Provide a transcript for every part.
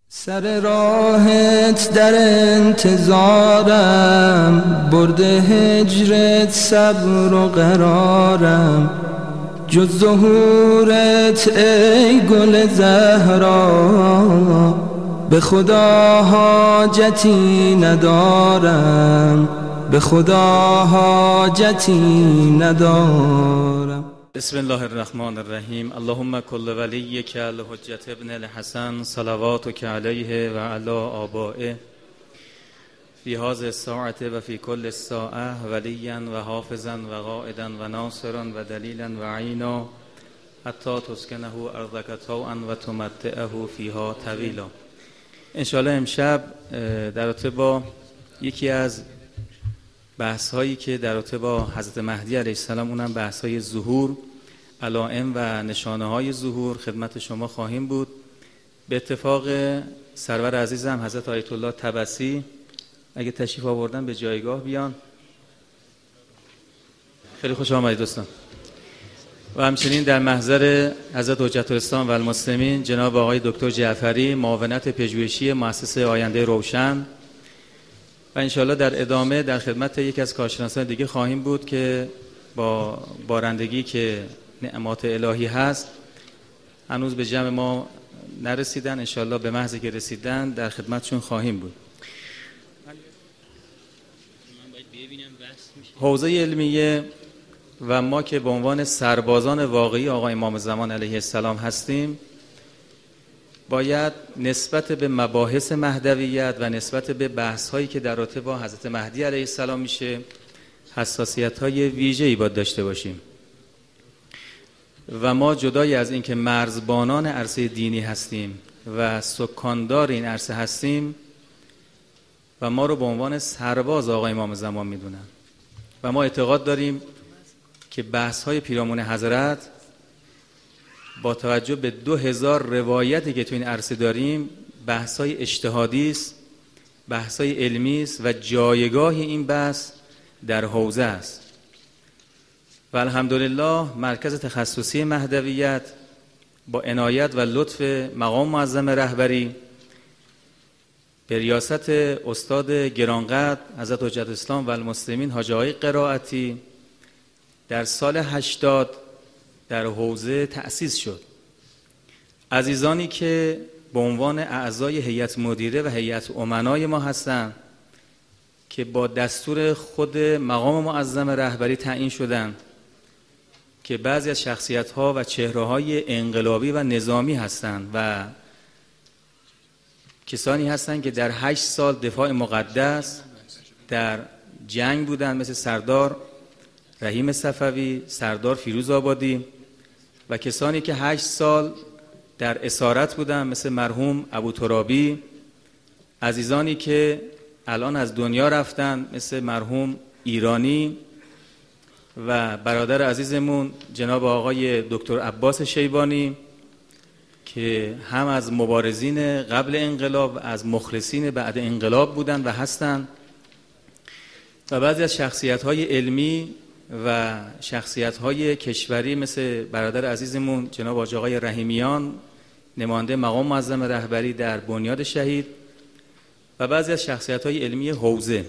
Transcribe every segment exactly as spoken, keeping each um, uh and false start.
سر راهت در انتظارم، برده هجرت صبر و قرارم. جز ظهورت ای گل زهرا، به خدا حاجتی ندارم، به خدا حاجتی ندارم. بسم الله الرحمن الرحیم. اللهم کل ولیک الحجة ابن الحسن صلواتک علیه و علی آبائه فی هذه الساعة و فی کل الساعة ولیا و حافظا و قائدا و ناصرا و دلیلا و عینا حتی تسکنه ارضک طوعا و تمتعه فیها طویلا. انشاءالله امشب در رابطه با یکی از بحث هایی که در رابطه با حضرت مهدی علیه السلام، اونم بحث های ظهور، علائم و نشانه های ظهور، خدمت شما خواهیم بود. به اتفاق سرور عزیزم حضرت آیت الله طبسی اگه تشریف آوردن به جایگاه بیان. خیلی خوش آمدید دوستان. و همچنین در محضر حضرت حجت الاسلام و المسلمین جناب آقای دکتر جعفری، معاونت پژوهشی مؤسسه آینده روشن، و انشاءالله در ادامه در خدمت یکی از کارشناسان دیگه خواهیم بود که با بارندگی که نعمات الهی هست هنوز به جمع ما نرسیدن. انشاءالله به محض که رسیدن در خدمتشون خواهیم بود. حوزه علمیه و ما که به عنوان سربازان واقعی آقا امام زمان علیه السلام هستیم، باید نسبت به مباحث مهدویت و نسبت به بحث هایی که در رابطه با حضرت مهدی علیه السلام میشه حساسیت های ویژه‌ای باید داشته باشیم. و ما جدای از اینکه مرزبانان عرصه دینی هستیم و سکاندار این عرصه هستیم و ما رو به عنوان سرباز آقا امام زمان میدونن و ما اعتقاد داریم که بحث های پیرامون حضرت با توجه به دو هزار روایتی که تو این عرصه داریم بحث های اجتهادی است، بحث های علمی است و جایگاه این بحث در حوزه است. و الحمدلله مرکز تخصصی مهدویت با عنایت و لطف مقام معظم رهبری به ریاست استاد گرانقدر حضرت حجت الاسلام و المسلمین حاج آقای قرائتی در سال هشتاد در حوزه تأسیس شد. عزیزانی که به عنوان اعضای هیئت مدیره و هیئت امنای ما هستند که با دستور خود مقام معظم رهبری تعیین شدند، که بعضی از شخصیت‌ها و چهره‌های انقلابی و نظامی هستند و کسانی هستند که در هشت سال دفاع مقدس در جنگ بودند، مثل سردار رحیم صفوی، سردار فیروز آبادی، و کسانی که هشت سال در اسارت بودند مثل مرحوم ابو ترابی، عزیزانی که الان از دنیا رفتن مثل مرحوم ایرانی و برادر عزیزمون جناب آقای دکتر عباس شیبانی که هم از مبارزین قبل انقلاب و از مخلصین بعد انقلاب بودن و هستند، و بعضی از شخصیت‌های علمی و شخصیت‌های کشوری مثل برادر عزیزمون جناب آقای رحیمیان، نماینده مقام معظم رهبری در بنیاد شهید، و بعضی از شخصیت‌های علمی حوزه.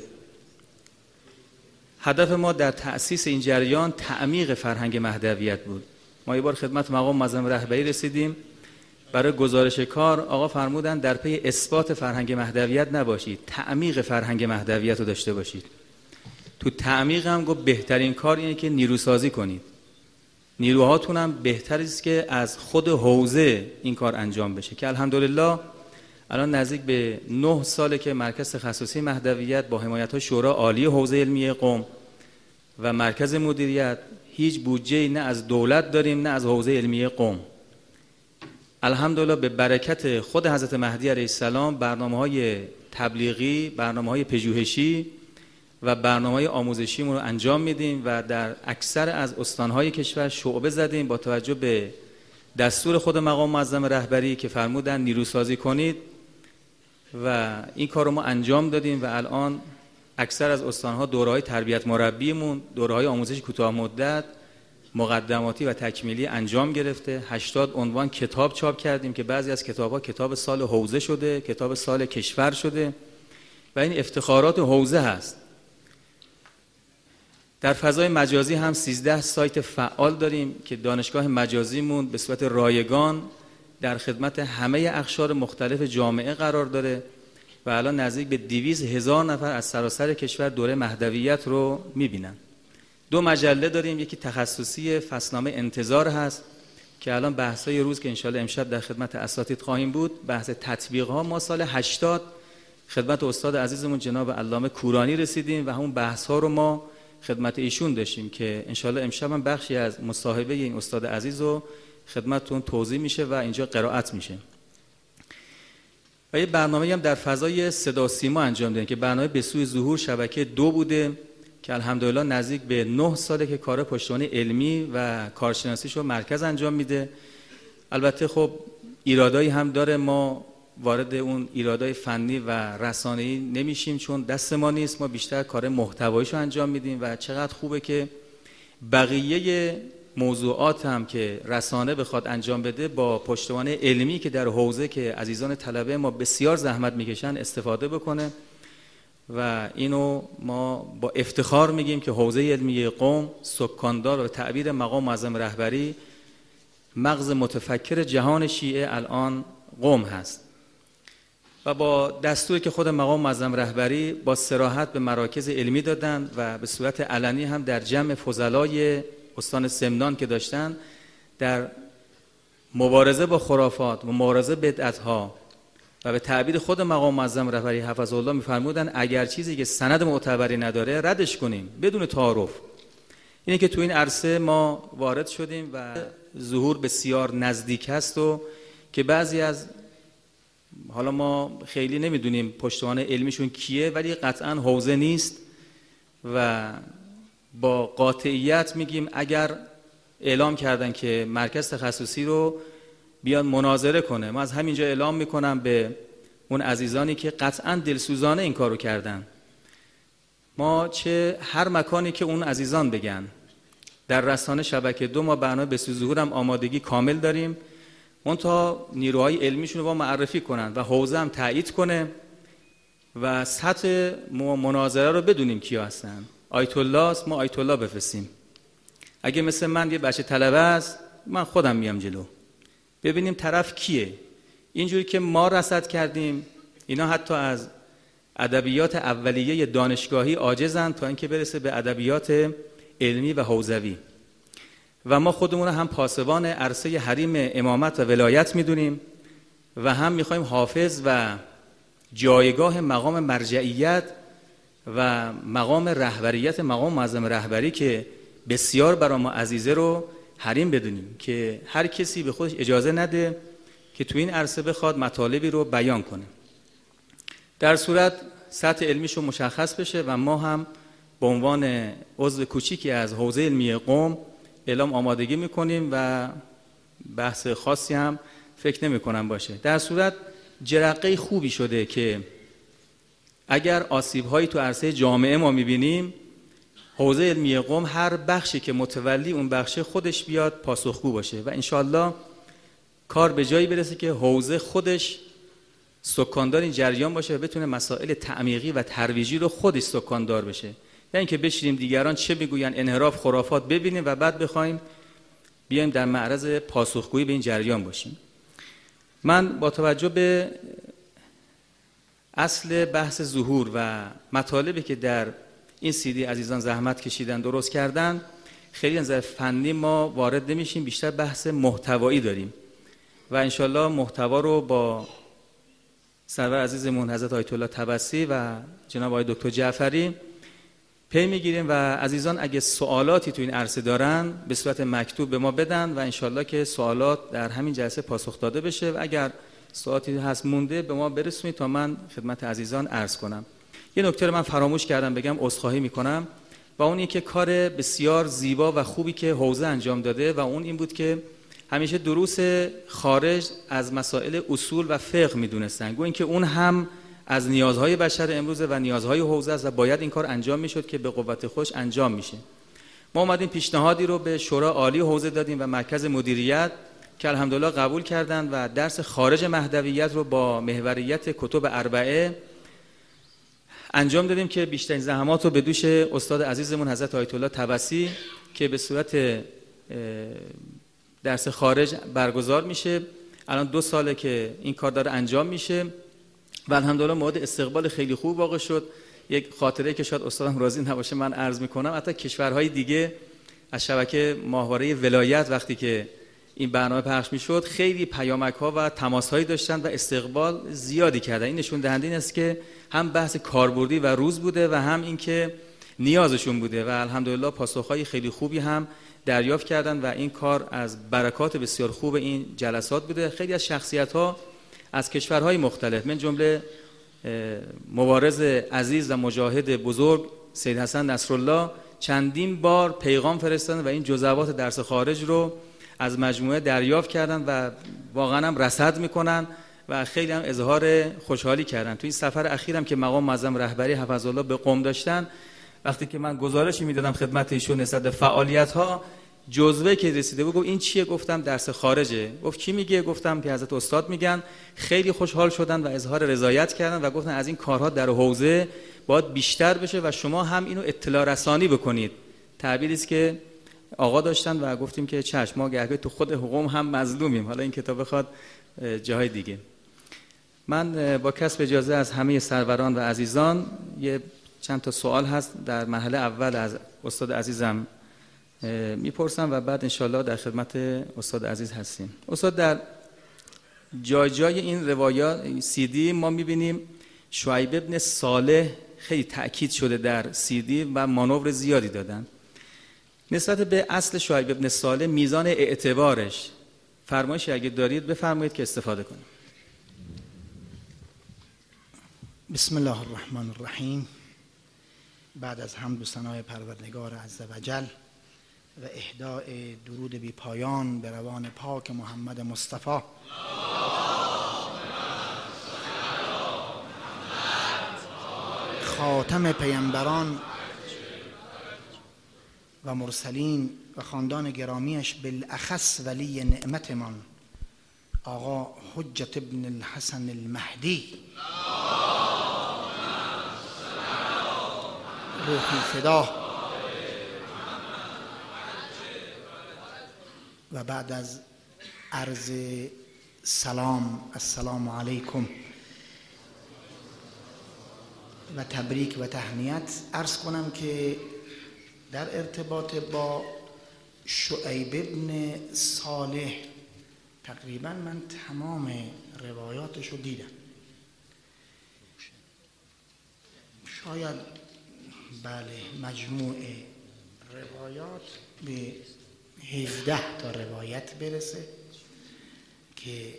هدف ما در تأسیس این جریان تعمیق فرهنگ مهدویت بود. ما یه بار خدمت مقام معظم رهبری رسیدیم، برای گزارش کار آقا فرمودن در پی اثبات فرهنگ مهدویت نباشید، تعمیق فرهنگ مهدویت رو داشته باشید. تو تعمیق هم گفت بهترین کار اینه که نیروسازی کنید، نیروهاتون هم بهتر است که از خود حوزه این کار انجام بشه، که الحمدلله الان نزدیک به نه ساله که مرکز تخصصی مهدویت با حمایت های شورای عالی حوزه علمی قم و مرکز مدیریت هیچ بودجه نه از دولت داریم نه از حوزه علمی قم. الحمدلله به برکت خود حضرت مهدی علیه السلام برنامه‌های تبلیغی، برنامه‌های پژوهشی و برنامه‌های آموزشی رو انجام میدیم و در اکثر از استان‌های کشور شعبه زدیم با توجه به دستور خود مقام معظم رهبری که فرمودن نیروسازی کنید، و این کار رو ما انجام دادیم و الان اکثر از استان‌ها دوره‌های تربیت مربیمون، دوره‌های آموزش کوتاه مدت مقدماتی و تکمیلی انجام گرفته. هشتاد عنوان کتاب چاپ کردیم که بعضی از کتاب‌ها کتاب سال حوزه شده، کتاب سال کشور شده و این افتخارات حوزه هست. در فضای مجازی هم سیزده سایت فعال داریم که دانشگاه مجازیمون به صورت رایگان در خدمت همه اقشار مختلف جامعه قرار داره و الان نزدیک به دویست هزار نفر از سراسر کشور دوره مهدویت رو میبینن. دو مجله داریم، یکی تخصصی فصلنامه انتظار هست که الان بحث‌های روز که انشالله امشب در خدمت اساتید خواهیم بود، بحث تطبیق‌ها. ما سال هشتاد خدمت استاد عزیزمون جناب علامه کورانی رسیدیم و همون بحث‌ها رو ما خدمت ایشون داشتیم که انشالله امشب هم بخشی از مصاحبه این استاد عزیز رو خدمتتون توضیح میشه و اینجا قرائت میشه. و یه برنامه هم در فضای صدا سیما انجام دادیم که برنامه به سوی ظهور شبکه دو بوده که الحمدلله نزدیک به نه ساله که کار پشتوانه علمی و کارشناسیشو مرکز انجام میده. البته خب ایرادایی هم داره، ما وارد اون ایرادای فنی و رسانه‌ای نمیشیم چون دست ما نیست، ما بیشتر کار محتواییشو انجام میدیم و چقدر خوبه که بقیه موضوعات هم که رسانه بخواد انجام بده با پشتوانه علمی که در حوزه که عزیزان طلبه ما بسیار زحمت میکشن استفاده بکنه و اینو ما با افتخار میگیم که حوزه علمی قم سکاندار و تعبیر مقام معظم رهبری مغز متفکر جهان شیعه الان قم هست و با دستوری که خود مقام معظم رهبری با صراحت به مراکز علمی دادن و به صورت علنی هم در جمع فضلای استان سمنان که داشتن در مبارزه با خرافات و مبارزه بدعت‌ها و به تعبیر خود مقام معظم رهبری حفظه الله می‌فرمودن اگر چیزی که سند معتبری نداره ردش کنیم بدون تعارف. اینه که تو این عرصه ما وارد شدیم و ظهور بسیار نزدیک است و که بعضی از حالا ما خیلی نمیدونیم پشتوانه علمیشون کیه ولی قطعاً حوزه نیست و با قاطعیت میگیم اگر اعلام کردن که مرکز تخصصی رو بیان مناظره کنه، ما از همینجا اعلام میکنم به اون عزیزانی که قطعاً دلسوزانه این کارو کردن، ما چه هر مکانی که اون عزیزان بگن در رسانه شبکه دو ما برنامه به سوی ظهور هم آمادگی کامل داریم، اون تا نیروهای علمیشون رو با معرفی کنن و حوزه هم تایید کنه و سطح مناظره رو بدونیم کیا هستن. آیت الله است، ما آیت الله بفرستیم. اگه مثل من یه بچه طلبه است من خودم میام جلو ببینیم طرف کیه. اینجوری که ما رصد کردیم اینا حتی از ادبیات اولیه دانشگاهی عاجزن تا اینکه برسه به ادبیات علمی و حوزوی و ما خودمون هم پاسبان عرصه حریم امامت و ولایت میدونیم و هم میخوایم حافظ و جایگاه مقام مرجعیت و مقام رهبریت مقام معظم رهبری که بسیار برای ما عزیزه رو حریم بدونیم که هر کسی به خودش اجازه نده که تو این عرصه بخواد مطالبی رو بیان کنه. در صورت سطح علمیشو مشخص بشه و ما هم به عنوان عضو کوچیکی از حوزه علمی قم اعلام آمادگی میکنیم و بحث خاصی هم فکر نمی کنم باشه. در صورت جرقه خوبی شده که اگر آسیب هایی تو عرصه جامعه ما میبینیم حوزه علمی قم هر بخشی که متولی اون بخشه خودش بیاد پاسخگو باشه و انشالله کار به جایی برسه که حوزه خودش سکاندار این جریان باشه و بتونه مسائل تعمیقی و ترویجی رو خودش سکاندار بشه، یعنی اینکه بشینیم دیگران چه میگوین انحراف خرافات ببینیم و بعد بخوایم بیایم در معرض پاسخگویی به این جریان باشیم. من با توجه به اصل بحث ظهور و مطالبی که در این سیدی عزیزان زحمت کشیدن درست کردن خیلی از نظر فنی ما وارد نمیشیم، بیشتر بحث محتوایی داریم و انشالله محتوا رو با سرور عزیزمون حضرت آیت الله طبسی و جناب آقای دکتر جعفری پی میگیریم و عزیزان اگه سوالاتی تو این عرصه دارن به صورت مکتوب به ما بدن و انشالله که سوالات در همین جلسه پاسخ داده بشه و اگر سوالاتی هست مونده به ما برسونید تا من خدمت عزیزان عرض کنم. یه نکته رو من فراموش کردم بگم، عذرخواهی میکنم، و اون اینکه کار بسیار زیبا و خوبی که حوزه انجام داده و اون این بود که همیشه دروس خارج از مسائل اصول و فقه میدونستن، گویا اینکه اون هم از نیازهای بشر امروز و نیازهای حوزه است و باید این کار انجام میشد که به قوت خوش انجام میشه. ما اومدیم پیشنهادی رو به شورای عالی حوزه دادیم و مرکز مدیریت که الحمدلله قبول کردند و درس خارج مهدویت رو با محوریت کتب اربعه انجام دادیم که بیشترین زحمات رو به دوش استاد عزیزمون حضرت آیت الله طبسی که به صورت درس خارج برگزار میشه. الان دو ساله که این کار داره انجام میشه و الحمدلله مورد استقبال خیلی خوب واقع شد. یک خاطره که شاید استادم راضی نباشه من عرض میکنم، حتی کشورهای دیگه از شبکه ماهواره ولایت وقتی که این برنامه پخش میشد خیلی پیامک ها و تماس هایی داشتن و استقبال زیادی کردن. این نشون دهنده این است که هم بحث کاربردی و روز بوده و هم اینکه نیازشون بوده و الحمدلله پاسخهای خیلی خوبی هم دریافت کردن و این کار از برکات بسیار خوب این جلسات بوده. خیلی از شخصیت ها از کشورهای مختلف من جمله مبارز عزیز و مجاهد بزرگ سید حسن نصرالله چندین بار پیغام فرستادن و این جزوات درس خارج رو از مجموعه دریافت کردن و واقعا هم رصد میکنن و خیلی هم اظهار خوشحالی کردن. تو این سفر اخیرم که مقام معظم رهبری حفظالله به قم داشتن، وقتی که من گزارشی میدادم خدمت ایشون نسبت به فعالیت ها، جزوه که رسیده بود گفت این چیه؟ گفتم درس خارجه. گفت کی میگه؟ گفتم که حضرت استاد میگن. خیلی خوشحال شدن و اظهار رضایت کردن و گفتن از این کارها در حوزه باید بیشتر بشه و شما هم اینو اطلاع رسانی بکنید. تعبیری است که آقا داشتن و گفتیم که چشم، ما گهگاه تو خود حقوق هم مظلومیم، حالا این کتاب بخواد جاهای دیگه. من با کسب اجازه از همه سروران و عزیزان یه چند تا سوال هست در مرحله اول از استاد عزیزم میپرسم و بعد انشالله در خدمت استاد عزیز هستیم. استاد، در جای جای این روایات سی دی ما میبینیم شعیب ابن صالح خیلی تأکید شده در سی دی و مانور زیادی دادن. نسبت به اصل شعیب ابن صالح میزان اعتبارش فرمایشی اگه دارید بفرمایید که استفاده کنیم. بسم الله الرحمن الرحیم. بعد از حمد و ثنای پروردگار عزوجل و اهداء درود بی پایان به روان پاک محمد مصطفی خاتم پیامبران و مرسلین و خاندان گرامیش، بالاخص ولی نعمتمان آقا حجت ابن الحسن المهدی روحی فدا، و بعد از عرض سلام السلام علیکم و تبریک و تهنیت عرض کنم که در ارتباط با شعیب ابن صالح تقریبا من تمام روایاتش رو دیدم. شاید بله مجموع روایات به هجده تا روایت برسه که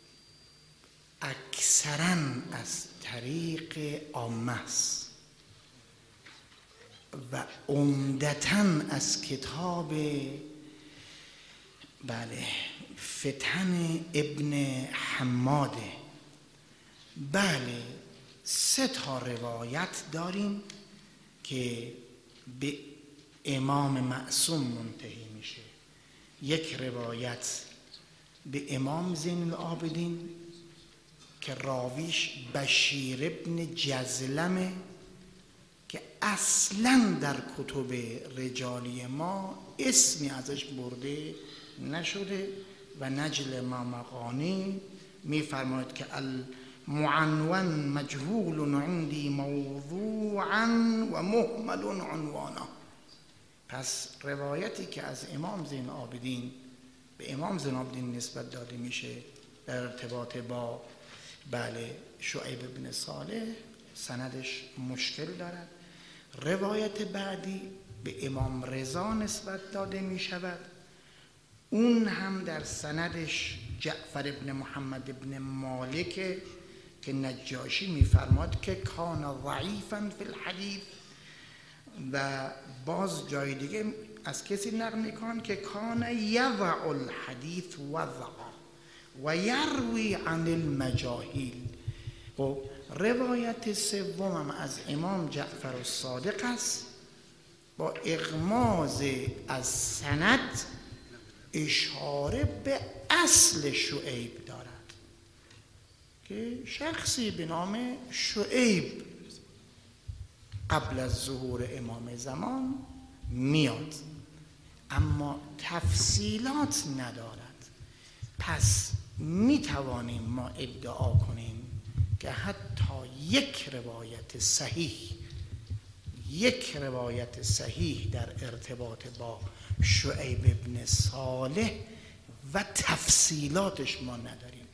اکثرا از طریق عامه است و عمدتاً از کتاب بله فتن ابن حماده. بله سه تا روایت داریم که به امام معصوم منتهی میشه. یک روایت به امام زین العابدین که راویش بشیر ابن جزلمه که اصلا در کتب رجالی ما اسمی ازش برده نشده و نجل مامقانی میفرماید که المعنون مجهول عندی موضوعا و مهمل عنوانا. پس روایتی که از امام زین العابدین به امام زین العابدین نسبت داده میشه در ارتباط با بله شعیب ابن صالح سندش مشکل دارد. روایت بعدی به امام رضا نسبت داده می شود، اون هم در سندش جعفر ابن محمد ابن مالک که نجاشی می فرماد که کان ضعیفا فی الحدیث، و باز جای دیگه از کسی نقل میکنن که کان یضع الحدیث وضعا و یروی عن المجاهیل. و روایت سومم از امام جعفر الصادق است با اغماض از سند اشاره به اصل شعیب دارد که شخصی به نام شعیب قبل از ظهور امام زمان میاد، اما تفصیلات ندارد. پس می توانیم ما ادعا کنیم که حتی یک روایت صحیح یک روایت صحیح در ارتباط با شعیب ابن صالح و تفصیلاتش ما نداریم.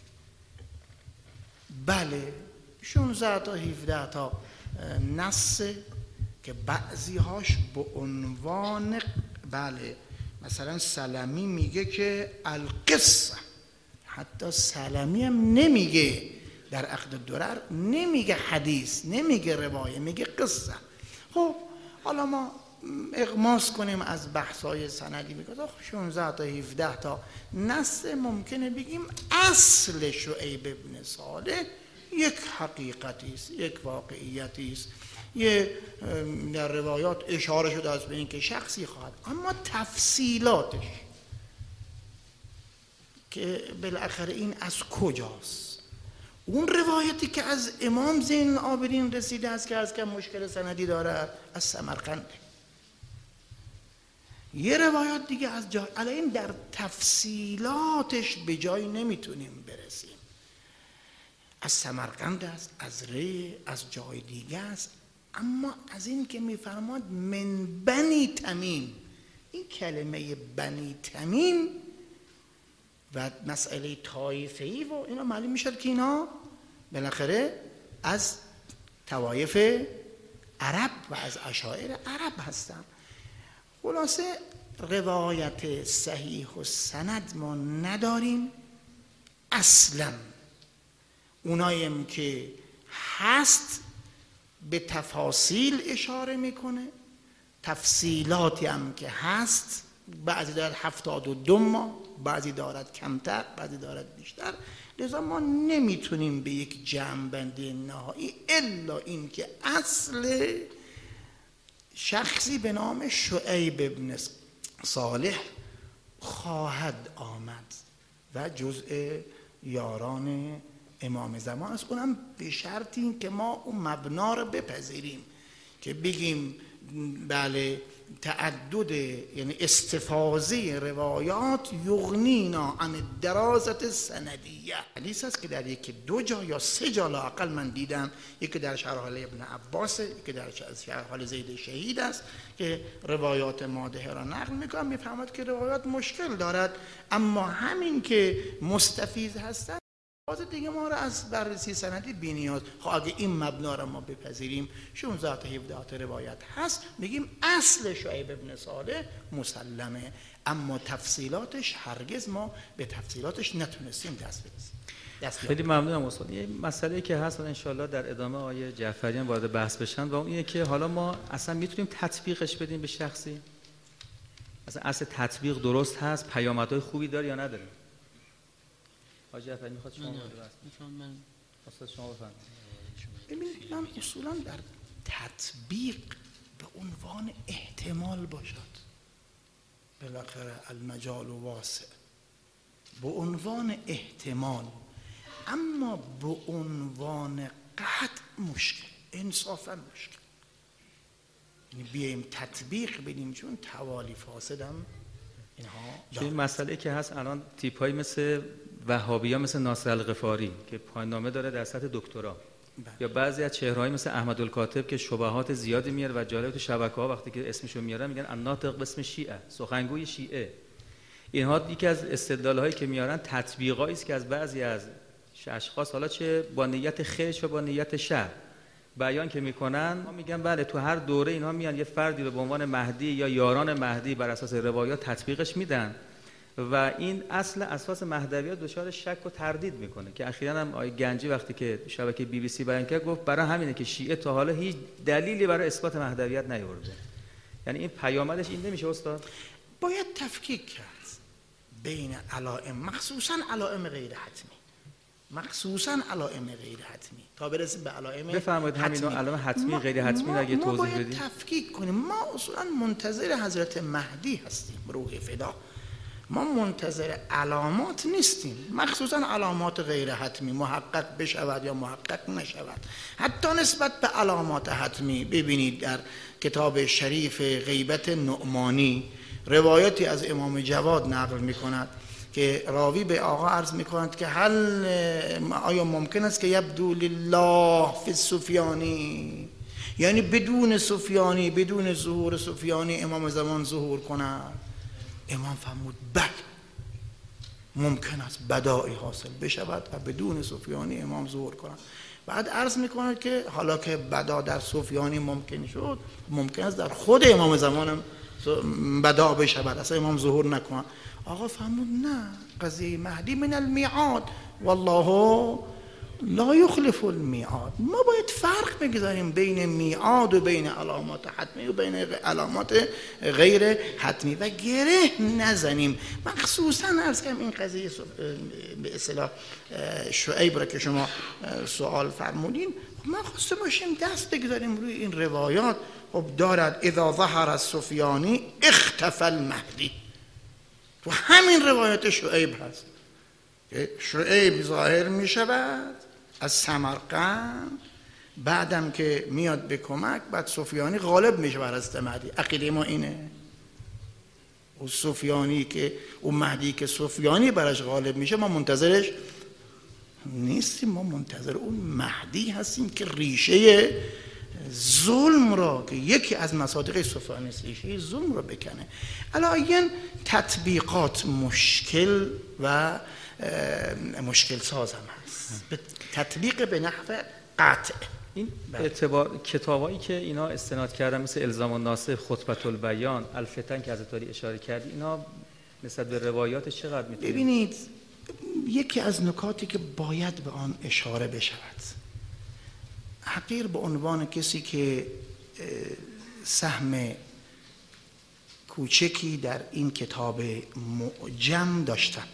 بله شانزده تا هفده تا نص که بعضی هاش به عنوان، بله مثلا سلمی میگه که القصه، حتی سلمی هم نمیگه در عقد درر، نمیگه حدیث، نمیگه روایه، میگه قصه. خب حالا ما اغماس کنیم از بحث‌های سندی، میگه شانزده تا هفده تا نص ممکنه بگیم اصل شعیب ابن صالح یک حقیقتی است، یک واقعیتی است، یه در روایات اشاره شده است به این که شخصی خواهد، اما تفصیلاتش که بالاخره این از کجاست؟ اون روایتی که از امام زین العابدین رسیده است که از که مشکل سندی داره از سمرقند، یه روایات دیگه از جای، الان در تفصیلاتش به جای نمیتونیم برسیم. از سمرقند است، از ری، از جای دیگه است، اما از این که میفرماد من بنی تمیم، این کلمه بنی تمیم و مسئله طایفه‌ای و اینا معلوم میشد که اینا بالاخره از طوایف عرب و از عشائر عرب هستن. خلاصه روایت صحیح و سند ما نداریم اصلا. اوناییم که هست به تفاصیل اشاره میکنه، تفصیلاتی هم که هست، بعضی دارد هفتاد و دو ماه، بعضی دارد کمتر، بعضی دارد بیشتر. لذا ما نمیتونیم به یک جمع‌بندی نهایی الا این که اصل شخصی به نام شعیب ابن صالح خواهد آمد و جزء یاران امام زمان است. اونم به شرط این که ما اون مبنا رو بپذیریم که بگیم بله تعدد یعنی استفاضه روایات یغنینا عن درازت سندیه. حدیث است که در یکی دو جا یا سه جا لااقل من دیدم، یکی در شرح حال ابن عباس، یکی در شرح حال زید شهید است که روایات مادحه را نقل میکنم، میفهمد که روایات مشکل دارد، اما همین که مستفیض هستند باز دیگه ما رو از بررسی سندی بی‌نیاز. خب اگه این مبنا رو ما بپذیریم شانزده تا هفده تا روایت هست، میگیم اصل شعیب ابن صالح مسلمه، اما تفصیلاتش هرگز ما به تفصیلاتش نتونستیم دست برسیم. خیلی ممنونم استاد. یه مسئله که هست ان شاءالله در ادامه آیه جعفریان وارد بحث بشن و اون اینه که حالا ما اصلا میتونیم تطبیقش بدیم به شخصی؟ اصلا اصل تطبیق درست هست؟ پیامدهای خوبی داره یا نداره؟ حاجی جعفری میخواد شما میخوام من استاد شما بفرمایید. ببینید من اصولا در تطبیق به عنوان احتمال باشد، بالاخره المجال واسع، به عنوان احتمال، اما به عنوان قطع مشکل، انصافا مشکل. یعنی بیاییم تطبیق بدیم چون توالی فاسدم اینها. این مسئله که هست الان تیپ‌هایی مثل وهابی‌ها مثل ناصر الغفاری که پایان‌نامه داره در سطح دکترا، یا بعضی از چهره‌های مثل احمد الکاتب که شبهات زیادی میاره و جالب تو شبکه‌ها وقتی که اسمشو میارن میگن الناطق باسم شیعه، سخنگوی شیعه. اینها یکی از استدلال‌هایی که میارن تطبیقایی است که از بعضی از اشخاص حالا چه با نیت خیر چه با نیت شر بیان که میکنن، ما میگن بله تو هر دوره اینها میان یه فردی رو به عنوان مهدی یا یاران مهدی بر اساس روایات تطبیقش میدن و این اصل اساس مهدویت دچار شک و تردید میکنه که اخیراً هم آقای گنجی وقتی که شبکه بی بی سی بیان کرد گفت برای همینه که شیعه تا حالا هیچ دلیلی برای اثبات مهدویت نیاورده. یعنی این پیامدش این نمیشه استاد؟ باید تفکیک کرد بین علائم، مخصوصاً علائم غیر حتمی. مخصوصا علائم غیر حتمی تا برسیم به علائم بفرمایید. همین علائم حتمی غیر حتمی ما اگه توضیح بدید. ما بدید. باید تفکیک کنیم. ما اصولا منتظر حضرت مهدی هستیم، روح فدا. ما منتظر علامات نیستیم، مخصوصا علامات غیر حتمی محقق بشود یا محقق نشود. حتی نسبت به علامات حتمی ببینید در کتاب شریف غیبت نعمانی روایتی از امام جواد نقل می کند که راوی به آقا عرض می کند که هل آیا ممکن است که یبدو لله فی السفیانی، یعنی بدون سفیانی، بدون ظهور سفیانی امام زمان ظهور کند؟ امام فرمود بله ممکن است بداعی حاصل بشود و بدون سفیانی امام ظهور کند. بعد عرض میکند که حالا که بدا در سفیانی ممکن شد، ممکن است در خود امام زمان هم بدا بشود، اصلا امام ظهور نکند. آقا فرمود نه، قضیه مهدی من المیعاد والله لا یخلف المیعاد. ما باید فرق بگذاریم بین میعاد و بین علامات حتمی و بین علامات غیر حتمی و گره نزنیم. مخصوصا عرض کنم این قضیه به اصطلاح شعیب را که شما سوال فرمودین، ما خواسته باشیم دست بگذاریم روی این روایات. خب دارد اذا ظهر السفیانی اختفى المهدی، تو همین روایات شعیب هست که شعیب ظاهر می شود از سمرقند، بعدم که میاد به کمک، بعد سفیانی غالب میشه بر حضرت مهدی. عقیده ما اینه. او سفیانی که او مهدی که سفیانی برش غالب میشه ما منتظرش نیستیم، ما منتظر اون مهدی هستیم که ریشه ظلم را که یکی از مصادیق سفیانی ریشه ظلم را بکنه. علاوه تطبیقات مشکل و مشکل ساز هم هست، تطبیق به نحو قطع. این اعتبار کتابایی که اینا استناد کردن مثل الزام الناسخ، خطبة البیان، الفتن که حضرت علی اشاره کردی، اینا نسبت به روایات چقدر میتونید؟ ببینید یکی از نکاتی که باید به آن اشاره بشود، حقیر به عنوان کسی که سهم کوچکی در این کتاب معجم داشتم،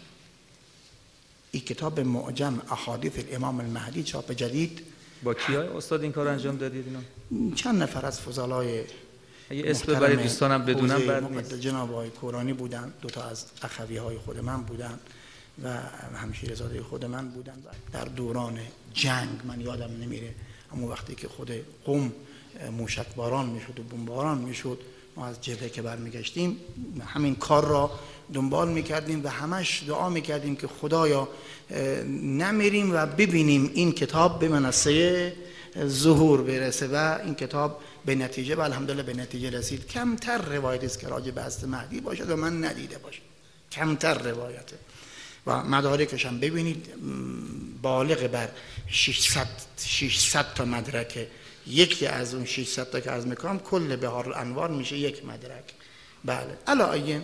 این کتاب معجم احادیث الامام المهدی چاپ جدید، با کیای استاد این کار انجام دادید اینا؟ چند نفر از فضلای اگه اسم برای دوستانم بدونم بعد نیست. جناب آقای کورانی بودن، دو تا از اخوی های خود من بودن و همشیره زاده خود من بودن. در دوران جنگ من یادم نمیره، اما وقتی که خود قم موشک باران میشد و بمب باران میشد، ما از جبهه که برمیگشتیم همین کار را دنبال میکردیم و همش دعا میکردیم که خدایا نمیریم و ببینیم این کتاب به منصه ظهور برسه و این کتاب به نتیجه و الحمدلله به نتیجه رسید. کمتر روایت است که راجع به حضرت مهدی باشد و من ندیده باشم، کمتر روایته و مدارکش هم ببینید بالغ بر ششصد تا مدرکه. یکی از اون ششصد تا که از میکنم کل بهار الانوار میشه یک مدرک. بله علاوه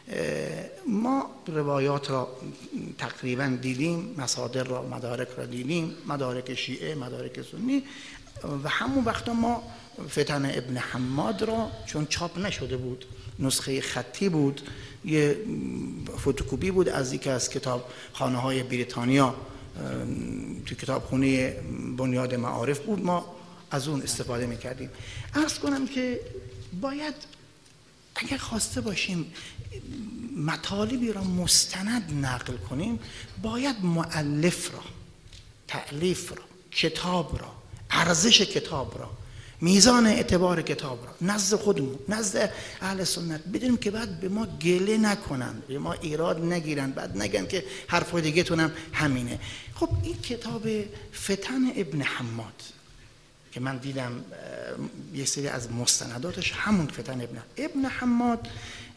ما روایات را تقریبا دیدیم، مصادر را مدارک را دیدیم، مدارک شیعه، مدارک سنی، و همون وقتا ما فتن ابن حماد را چون چاپ نشده بود، نسخه خطی بود، یه فتوکپی بود از یکی از کتاب خانه های بریتانیا تو کتابخونه بنیاد معارف بود، ما از اون استفاده میکردیم. عرض کنم که باید اگر خواسته باشیم مطالبی را مستند نقل کنیم، باید مؤلف را، تألیف را، کتاب را، ارزش کتاب را، میزان اعتبار کتاب را نزد خودمون، نزد اهل سنت بدونیم که بعد به ما گله نکنن، به ما ایراد نگیرن، بعد نگن که حرف دیگه تونم همینه. خب این کتاب فتن ابن حماد که من دیدم یه سری از مستنداتش همون فتن ابن ابن حماد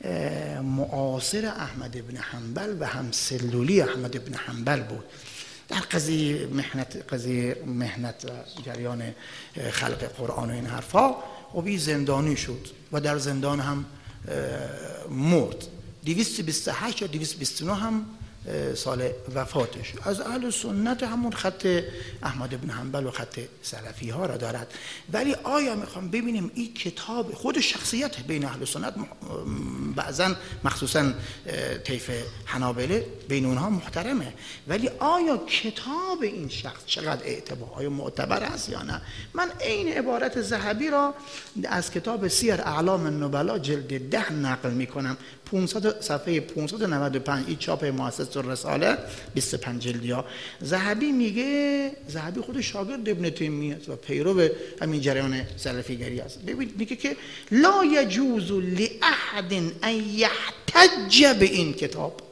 معاصر احمد ابن حنبل و هم سلولی احمد ابن حنبل بود در قضیه مهنت قضیه مهنت و جریان خلق قرآن و این حرفا. خب زندانی شد و در زندان هم مرد. دویست و بیست و هشت یا دویست و بیست و نه هم سال وفاتش. از اهل سنت همون خط احمد بن حنبل و خط سلفی ها را دارد. ولی آیا میخوام ببینیم این کتاب خود شخصیت بین اهل سنت بعضا مخصوصا طیف حنابله بین اونها محترمه، ولی آیا کتاب این شخص چقدر اعتبار، آیا معتبر است یا نه؟ من این عبارت ذهبی را از کتاب سیر اعلام النبلا جلد ده نقل میکنم، پانصد صفحه پانصد و نود و پنج، این چاپ مؤسسه الرساله بیست و پنج جلدی ها. ذهبی میگه، ذهبی خود شاگرد ابن تیمیه است و پیرو همین جریان سلفیگری است. ببینید میگه که لا یجوز لاحد ان یحتج به این کتاب،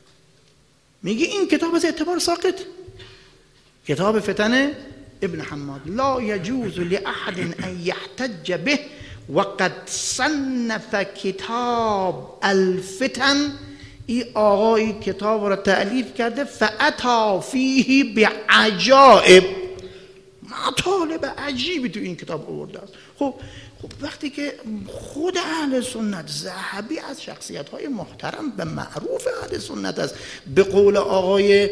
میگه این کتاب از اعتبار ساقط، کتاب فتن ابن حماد، لا یجوز لاحد ان یحتج به وقد صنف کتاب الفتن، این آقای کتاب را تألیف کرده، فاتی فیه بعجائب، مطالب عجیبی تو این کتاب آورده است. خب خب وقتی که خود اهل سنت، ذهبی از شخصیت‌های محترم به معروف اهل سنت است، به قول آقای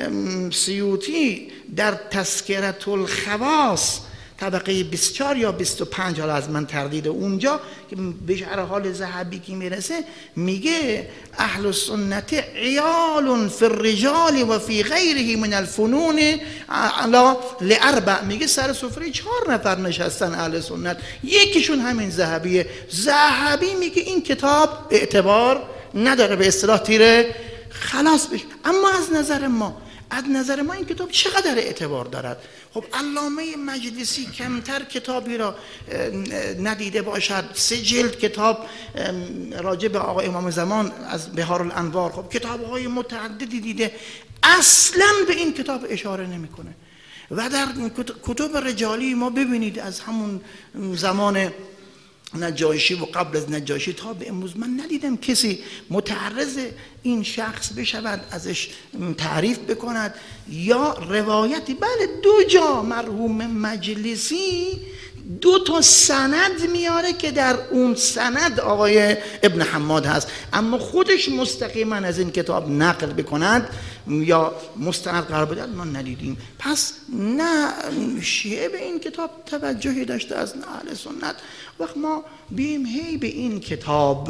سیوطی در تذکرة الخواص طبقه بیست و چهار یا بیست و پنج، حالا از من تردید اونجا که به شعر حال ذهبی که میرسه، میگه اهل السنت عیال فی الرجال و فی غیره من الفنون علا لاربع، میگه سر سفره چهار نفر نشستن اهل سنت، یکیشون همین ذهبیه. ذهبی میگه این کتاب اعتبار نداره، به اصطلاح تیره خلاص بشه. اما از نظر ما از نظر ما این کتاب چقدر اعتبار دارد؟ خب علامه مجلسی کمتر کتابی را ندیده باشد، سه جلد کتاب راجع به آقا امام زمان از بهار الانوار، خب کتاب‌های متعددی دیده، اصلاً به این کتاب اشاره نمی‌کنه. و در کتب رجالی ما ببینید از همون زمان نجاشی و قبل از نجاشی تا به امروز من ندیدم کسی متعرض این شخص بشود، ازش تعریف بکند یا روایتی. بله دو جا مرحوم مجلسی دو تا سند میاره که در اون سند آقای ابن حماد هست، اما خودش مستقیما از این کتاب نقل بکند یا مستند قرار بدهد ما ندیدیم. پس نه شیعه به این کتاب توجهی داشته از نه اهل سنت. وقت ما بیم هی به این کتاب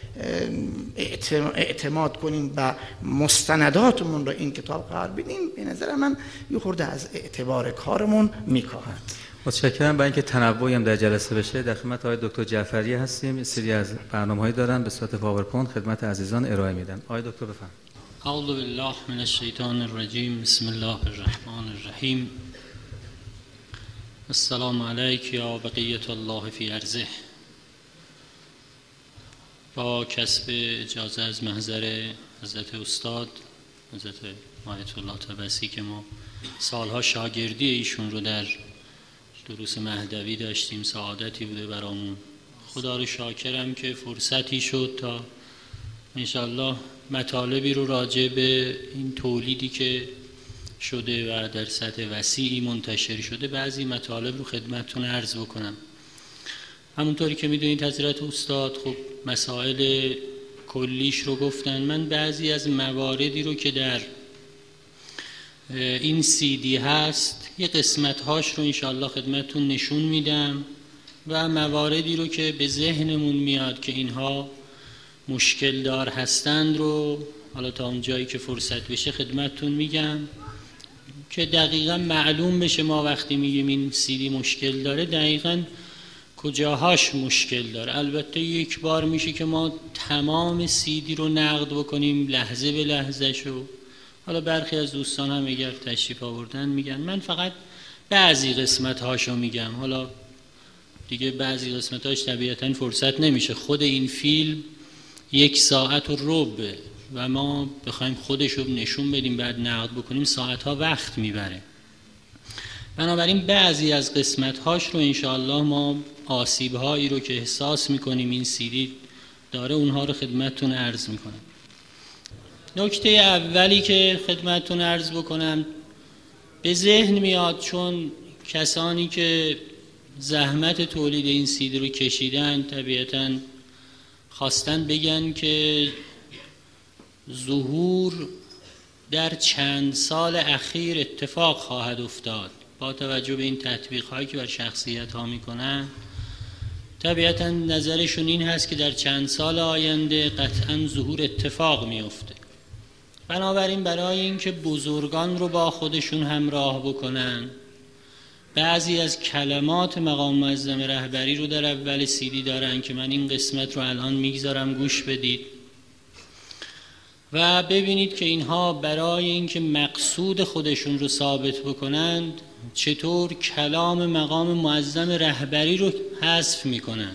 اعتماد کنیم و مستنداتمون رو این کتاب قرار بدیم، به نظر من یه خورده از اعتبار کارمون میکاهد. متشکرم. برای اینکه تنوعی هم در جلسه بشه، در خدمت آقای دکتر جعفری هستیم. سری از برنامه‌هایی دارن به صورت پاورپوینت خدمت عزیزان ارائه میدن. آقای دکتر بفرمایید. اعوذ بالله من الشیطان الرجیم، بسم الله الرحمن الرحیم. السلام علیک یا بقیة الله فی ارضه. با کسب اجازه از محضر حضرت استاد حضرت آیت الله طبسی که ما سالها شاگردی ایشون رو در دروس مهدوی داشتیم، سعادتی بوده برامون. خدا رو شاکرم که فرصتی شد تا انشالله مطالبی رو راجع به این تولیدی که شده و در سطح وسیعی منتشر شده، بعضی مطالب رو خدمتتون عرض بکنم. همونطوری که میدونید حضرت استاد خب مسائل کلیش رو گفتن. من بعضی از مواردی رو که در این سی دی هست یه قسمت هاش رو انشالله خدمتتون نشون میدم و مواردی رو که به ذهنمون میاد که اینها مشکل دار هستند رو حالا تا اون جایی که فرصت بشه خدمتتون میگم که دقیقا معلوم بشه ما وقتی میگیم این سی دی مشکل داره دقیقا کجاهاش مشکل داره. البته یک بار میشه که ما تمام سی دی رو نقد بکنیم لحظه به لحظه شو. حالا برخی از دوستان هم اگر تشریف آوردن میگن من فقط بعضی قسمت هاشو میگم. حالا دیگه بعضی قسمت هاش طبیعتا فرصت نمیشه، خود این فیلم یک ساعت و ربع و ما بخوایم خودشو نشون بدیم بعد نقد بکنیم ساعت ها وقت میبره. بنابراین بعضی از قسمت هاش رو انشاءالله ما آسیب هایی رو که احساس میکنیم این سیدی داره اونها رو خدمتتون عرض میکنم. نکته اولی که خدمتتون عرض بکنم به ذهن میاد، چون کسانی که زحمت تولید این سیدی رو کشیدن طبیعتاً خواستن بگن که ظهور در چند سال اخیر اتفاق خواهد افتاد با توجه به این تطبیق هایی که بر شخصیت ها میکنن. طبیعتا نظرشون این هست که در چند سال آینده قطعا ظهور اتفاق میفته. بنابراین برای اینکه بزرگان رو با خودشون همراه بکنن، بعضی از کلمات مقام معظم رهبری رو در اول سیدی دارن که من این قسمت رو الان میگذارم گوش بدید و ببینید که اینها برای اینکه مقصود خودشون رو ثابت بکنند چطور کلام مقام معظم رهبری رو حذف میکنن.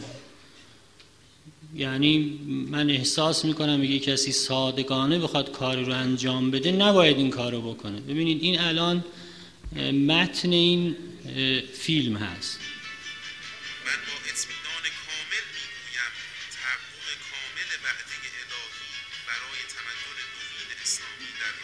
یعنی من احساس میکنم اگه کسی صادقانه بخواد کاری رو انجام بده نباید این کار رو بکنه. ببینید این الان متن این فیلم هست. من با اطمینان کامل میگویم تحقق کامل وعده الهی برای تمدن نوین اسلامی در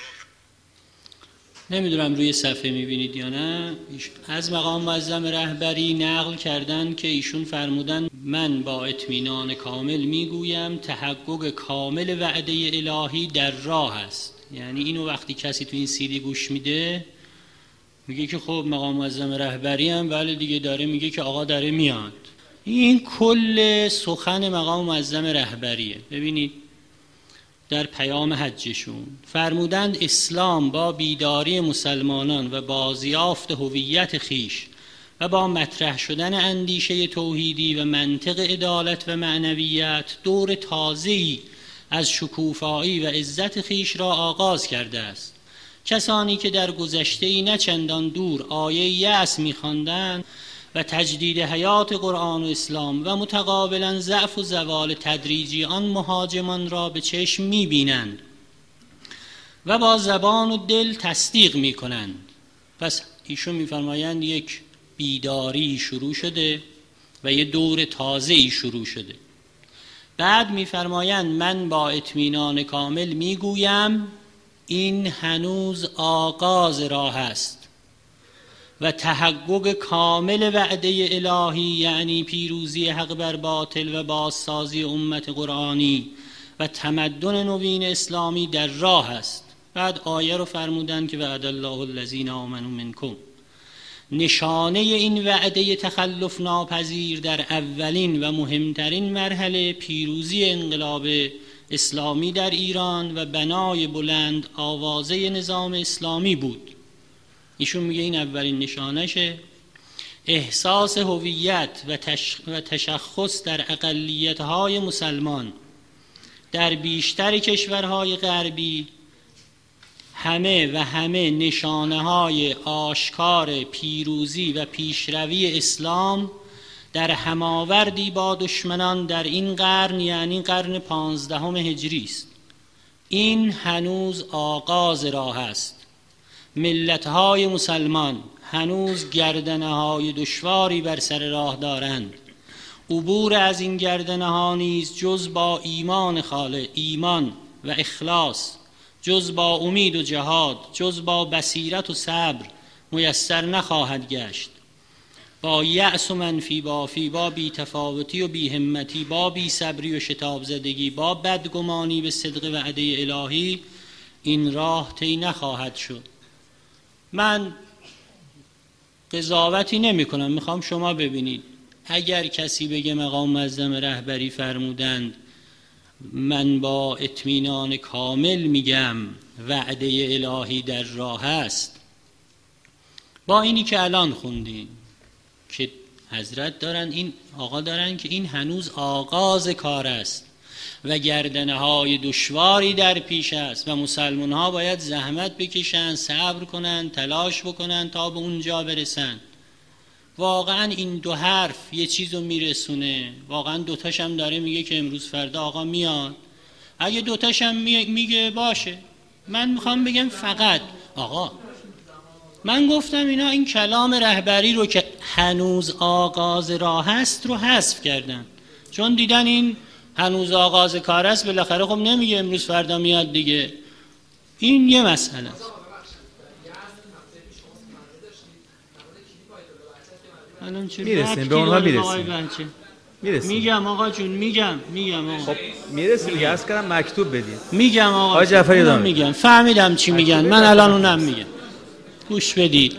راه. نمیدونم روی صفحه میبینید یا نه، از مقام معظم رهبری نقل کردن که ایشون فرمودن من با اطمینان کامل میگویم تحقق کامل وعده الهی در راه است. یعنی اینو وقتی کسی تو این سیدی گوش میده میگه که خب مقام معظم رهبری هم ولی دیگه داره میگه که آقا داره میاد. این کل سخن مقام معظم رهبریه. ببینید در پیام حجشون فرمودند اسلام با بیداری مسلمانان و بازیافت هویت خیش و با مطرح شدن اندیشه توحیدی و منطق عدالت و معنویت دور تازه‌ای از شکوفایی و عزت خیش را آغاز کرده است. کسانی که در گذشته‌ای نه چندان دور آیه یأس می‌خواندند و تجدید حیات قرآن و اسلام و متقابلا ضعف و زوال تدریجی آن مهاجمان را به چشم می‌بینند و با زبان و دل تصدیق می‌کنند. پس ایشون می‌فرمایند یک بیداری شروع شده و یک دور تازه‌ای شروع شده. بعد می‌فرمایند من با اطمینان کامل می‌گویم این هنوز آغاز راه است و تحقق کامل وعده الهی یعنی پیروزی حق بر باطل و بازسازی امت قرآنی و تمدن نوین اسلامی در راه است. بعد آیه رو فرمودن که وعد الله الذین آمنوا منکم. نشانه این وعده تخلف ناپذیر در اولین و مهمترین مرحله پیروزی انقلاب اسلامی در ایران و بنای بلند آوازه نظام اسلامی بود. ایشون میگه این اولین نشانشه. احساس هویت و, تش... و تشخص در اقلیت‌های مسلمان در بیشتر کشورهای غربی همه و همه نشانه‌های آشکار پیروزی و پیشروی اسلام در هماوردی با دشمنان در این قرن یعنی قرن پانزدهم هجری است. این هنوز آغاز راه است. ملت‌های مسلمان هنوز گردنه‌های دشواری بر سر راه دارند. عبور از این گردنه‌ها نیز جز با ایمان خالص، ایمان و اخلاص، جز با امید و جهاد، جز با بصیرت و صبر میسر نخواهد گشت. با یأس و منفی بافی، با بی‌تفاوتی و بی‌همتی، با بی‌صبری و شتاب زدگی، با بدگمانی به صدق وعده الهی این راه طی نخواهد شد. من قضاوتی نمی کنم، میخوام شما ببینید. اگر کسی بگه مقام معظم رهبری فرمودند من با اطمینان کامل میگم وعده الهی در راه است، با اینی که الان خوندین که حضرت دارن، این آقا دارن که این هنوز آغاز کار است و گردنه های دشواری در پیش است و مسلمان ها باید زحمت بکشن، صبر کنن، تلاش بکنن تا به اونجا برسن. واقعا این دو حرف یه چیزو میرسونه. واقعا دوتاش هم داره میگه که امروز فردا آقا میاد. اگه دوتاش هم میگه باشه. من میخوام بگم فقط آقا من گفتم اینا این کلام رهبری رو که هنوز آغاز راه است رو حذف کردن، چون دیدن این هنوز آغاز کار است، بالاخره خب نمیگه امروز فردا میاد دیگه. این یه مسئله است. میرسیم به اونها، میرسیم. میرسیم. میگم آقا جون، میگم میگم آقا. خب میرسیم دیگه، عرض کردم مکتوب بدید. میگم آقا. آقا جعفری دارم میگم، فهمیدم چی میگن، من الان اونم میگم. گوش بدید.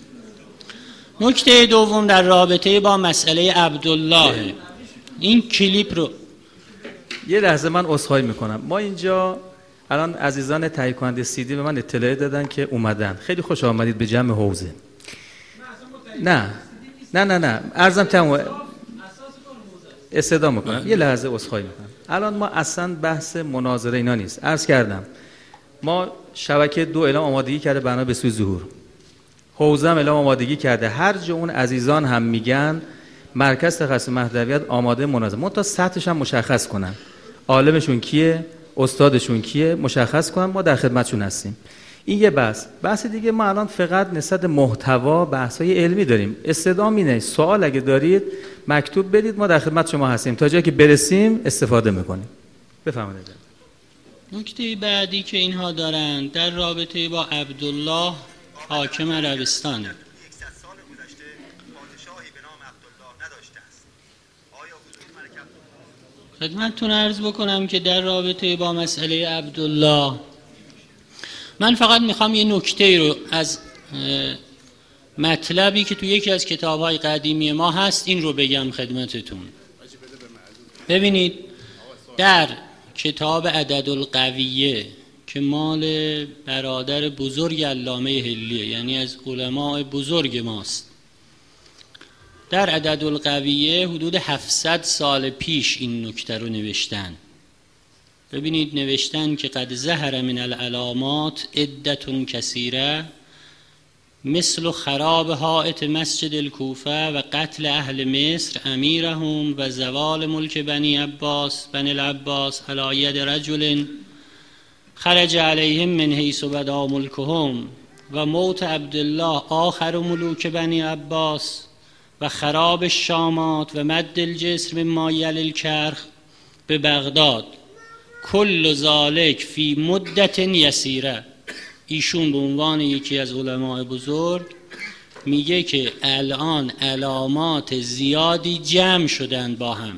نکته دوم در رابطه با مسئله عبدالله، این کلیپ رو یه لحظه من عذرخواهی میکنم. ما اینجا الان عزیزان تهیه کننده سیدی به من اطلاع دادن که اومدن. خیلی خوش آمدید به جمع حوزه. نه نه نه نه عرضم تمام استدعا میکنم. یه لحظه عذرخواهی میکنم. الان ما اصلا بحث مناظره اینا نیست. عرض کردم ما شبکه دو اعلام آمادگی کرده بنا به سوی ظهور، حوزه هم اعلام آمادگی کرده، هر جا اون عزیزان هم میگن مرکز تخصص مهدویت آماده مناظره، منتها سطحش هم مشخص کنن، عالمشون کیه، استادشون کیه، مشخص کنن، ما در خدمتشون هستیم. این یه بحث. بحث دیگه ما الان فقط نسبت محتوا بحث‌های علمی داریم. استدعا اینه، سوال اگه دارید مکتوب بدید، ما در خدمت شما هستیم تا جایی که برسیم استفاده میکنیم. بفرمایید. نکته بعدی که اینها دارند در رابطه با عبدالله حاکم عربستانه. خدمتتون عرض بکنم که در رابطه با مسئله عبدالله من فقط میخوام یه نکته رو از مطلبی که تو یکی از کتاب‌های قدیمی ما هست این رو بگم خدمتتون. ببینید در کتاب عددالقویه که مال برادر بزرگ علامه حلیه، یعنی از علماء بزرگ ماست، در عددالقویه حدود هفتصد سال پیش این نکته رو نوشتن. ببینید نوشتن که قد ظهر من العلامات عدة کثیره مثل خراب حائط مسجد الکوفه و قتل اهل مصر امیرهم و زوال ملک بنی عباس بنی العباس علی ید رجل خرج علیهم من حیث بدا ملکهم و موت عبدالله آخر ملوک بنی عباس و خراب الشامات و مد الجسر مما یلی الکرخ به بغداد کل ذالک فی مدت یسیره. ایشون به عنوان یکی از علماء بزرگ میگه که الان علامات زیادی جمع شدن با هم.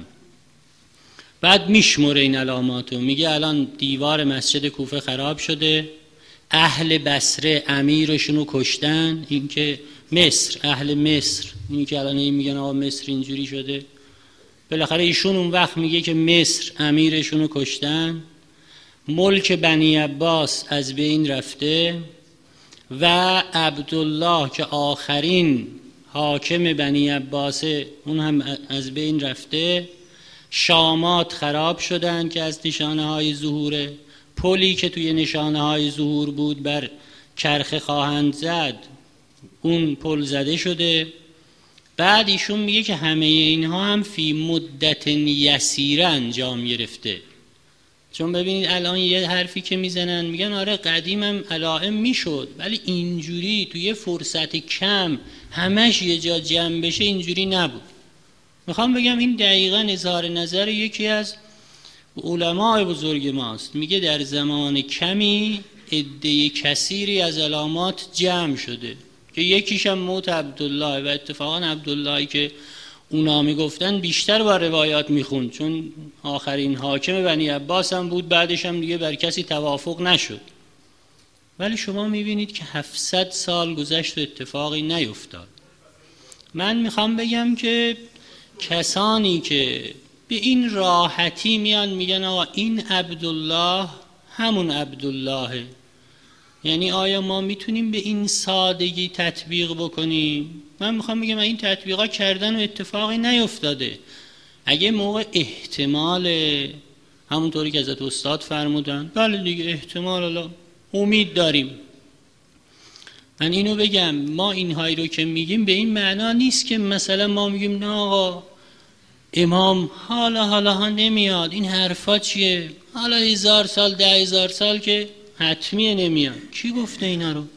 بعد میشمره این علاماتو، میگه الان دیوار مسجد کوفه خراب شده، اهل بصره امیرشونو کشتن، این که مصر، اهل مصر، این که الان این میگن آقا مصر اینجوری شده، بالاخره ایشون اون وقت میگه که مصر امیرشونو کشتن، ملک بنی عباس از بین رفته و عبدالله که آخرین حاکم بنی عباسه اون هم از بین رفته، شامات خراب شدن که از نشانه های ظهوره، پلی که توی نشانه های ظهور بود بر چرخ خواهند زد اون پل زده شده. بعد ایشون میگه که همه اینها هم فی مدت یسیره انجام گرفته. چون ببینید الان یه حرفی که میزنن میگن آره قدیم هم علائم میشد، ولی اینجوری توی فرصت کم همش یه جا جمع بشه اینجوری نبود. میخوام بگم این دقیقاً اظهار نظر یکی از علماء بزرگ ماست، میگه در زمان کمی عده کثیری از علامات جمع شده که یکیش هم موت عبدالله و اتفاقا عبداللهی که اونا میگفتن بیشتر با روایات میخوند چون آخرین حاکم بنی عباس هم بود، بعدش هم دیگه بر کسی توافق نشد. ولی شما میبینید که هفتصد سال گذشت و اتفاقی نیفتاد. من میخوام بگم که کسانی که به این راحتی میان میگن آقا این عبدالله همون عبداللهه، یعنی آیا ما میتونیم به این سادگی تطبیق بکنیم؟ من میخوام بگم این تطبیقا کردن و اتفاقی نیفتاده. اگه موقع احتمال همونطوری که حضرت استاد فرمودن، بله دیگه احتمال الله امید داریم. من اینو بگم ما اینهایی رو که میگیم به این معنا نیست که مثلا ما میگیم نه آقا امام حالا حالا ها نمیاد، این حرفا چیه، حالا هزار سال ده هزار سال که حتمیه نمیاد. کی گفته اینا رو؟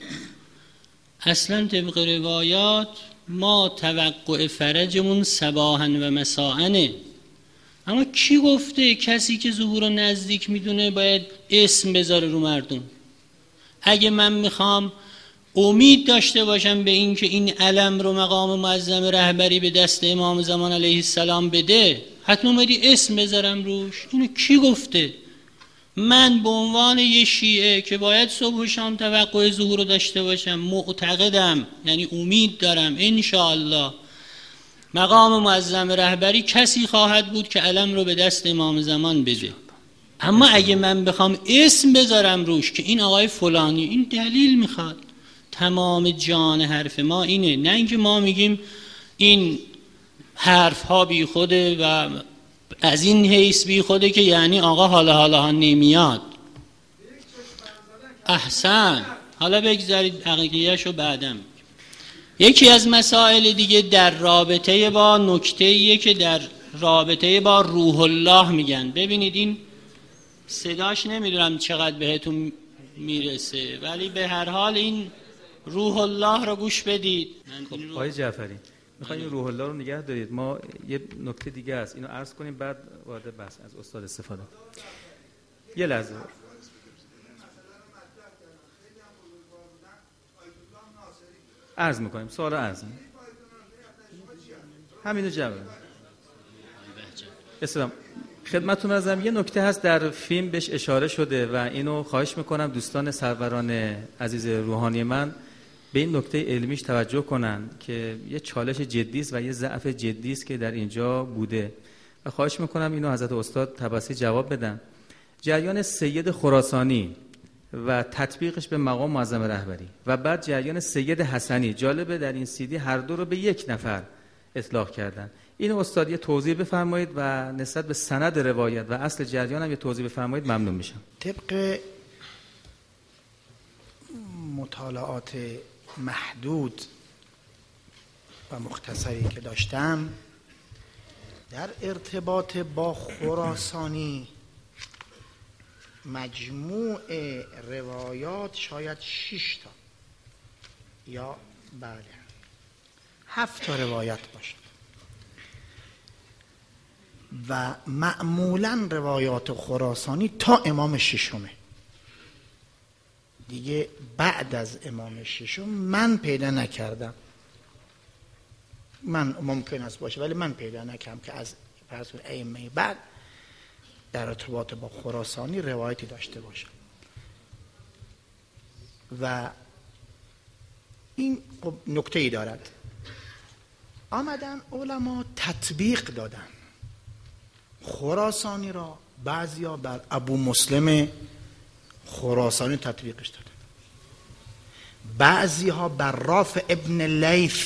اصلا طبق روایات ما توقع فرجمون صباحا و مساءنه. اما کی گفته کسی که ظهور رو نزدیک میدونه باید اسم بذاره رو مردم؟ اگه من میخوام امید داشته باشم به این که این علم رو مقام معظم رهبری به دست امام زمان علیه السلام بده، حتما باید اسم بذارم روش. اینو کی گفته؟ من به عنوان یه شیعه که باید صبح و شام توقع ظهور رو داشته باشم، معتقدم، یعنی امید دارم انشاءالله مقام معظم رهبری کسی خواهد بود که علم رو به دست امام زمان بده. اما اگه من بخوام اسم بذارم روش که این آقای فلانی، این دلیل میخواد. تمام جان حرف ما اینه، نه اینکه ما میگیم این حرف ها بی خوده و از این حیث بی خوده که یعنی آقا حالا حالا ها نمیاد. احسن، حالا بگذارید عقیقیش رو بعدم. یکی از مسائل دیگه در رابطه با نکته‌ایه که در رابطه با روح الله میگن. ببینید این صداش نمیدونم چقدر بهتون میرسه، ولی به هر حال این روح الله رو گوش بدید. خب آقای جعفری میخوایم این روح الله رو نگه دارید. ما یه نکته دیگه است، اینو عرض کنیم بعد وارد بحث از استاد استفاده. یه لحظه عرض میکنیم، سوال عرض میکنیم، همینو جواب. اسلام خدمتتون ازم یه نکته هست در فیلم بهش اشاره شده و اینو خواهش میکنم دوستان سروران عزیز روحانی من به این نکته علمیش توجه کنن که یه چالش جدی است و یه ضعف جدی است که در اینجا بوده و خواهش میکنم اینو حضرت استاد طباسی جواب بدن. جریان سید خراسانی و تطبیقش به مقام معظم رهبری و بعد جریان سید حسنی، جالبه در این سیدی هر دو رو به یک نفر اطلاق کردن. این استاد یه توضیح بفرمایید و نسبت به سند روایت و اصل جریان هم یه توضیح بفرمایید، ممنون میشم. طبق مطالعات محدود و مختصری که داشتم در ارتباط با خراسانی مجموع روایات شاید شش تا یا بله هفت تا روایت باشد و معمولا روایات خراسانی تا امام ششمه. دیگه بعد از امام ششم من پیدا نکردم، من ممکن است باشه ولی من پیدا نکردم که از پس ائمه بعد در ارتباط با خراسانی روایتی داشته باشم. و این نکته ای دارد، آمدن علما تطبیق دادن خراسانی را، بعضیا بر ابو مسلم خراسانی تطبیقش دادن، بعضی ها بر رافع ابن لیث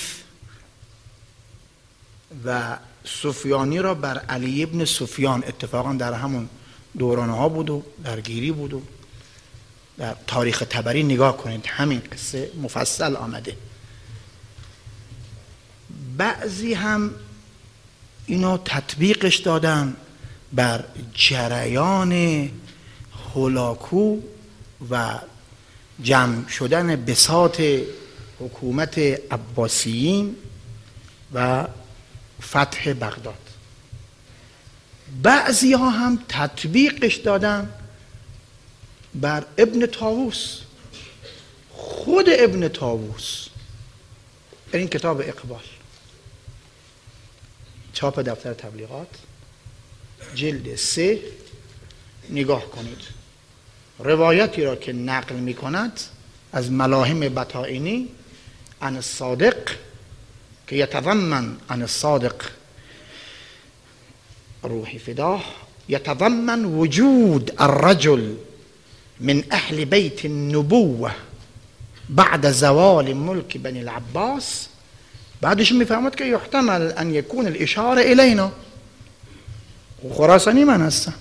و سفیانی را بر علی ابن سفیان، اتفاقا در همون دورانه ها بود و درگیری بود و در تاریخ طبری نگاه کنید همین قصه مفصل آمده. بعضی هم اینو تطبیقش دادن بر جریان هولاکو و جمع شدن بساط حکومت عباسیین و فتح بغداد. بعضی ها هم تطبیقش دادن بر ابن طاووس، خود ابن طاووس. این کتاب اقبال چاپ دفتر تبلیغات جلد سه نگاه کنید، روایتی را که نقل می کند از ملاهم بطائنی عن الصادق که یتضمن عن الصادق روحی فداه یتضمن وجود الرجل من اهل بیت النبوه بعد زوال ملک بنی العباس. بعدش میفهمد که یحتمل ان یکون الاشاره الینا، خراسانی من هستم،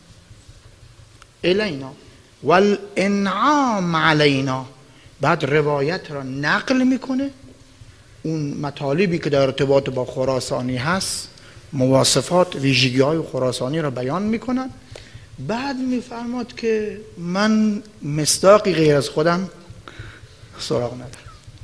الینا والانعام علینا. بعد روایت را نقل میکنه، اون مطالبی که در ارتباط با خراسانی هست، مواصفات ویژگی های خراسانی را بیان میکنن. بعد میفرماد که من مصداقی غیر از خودم سراغ ندارم،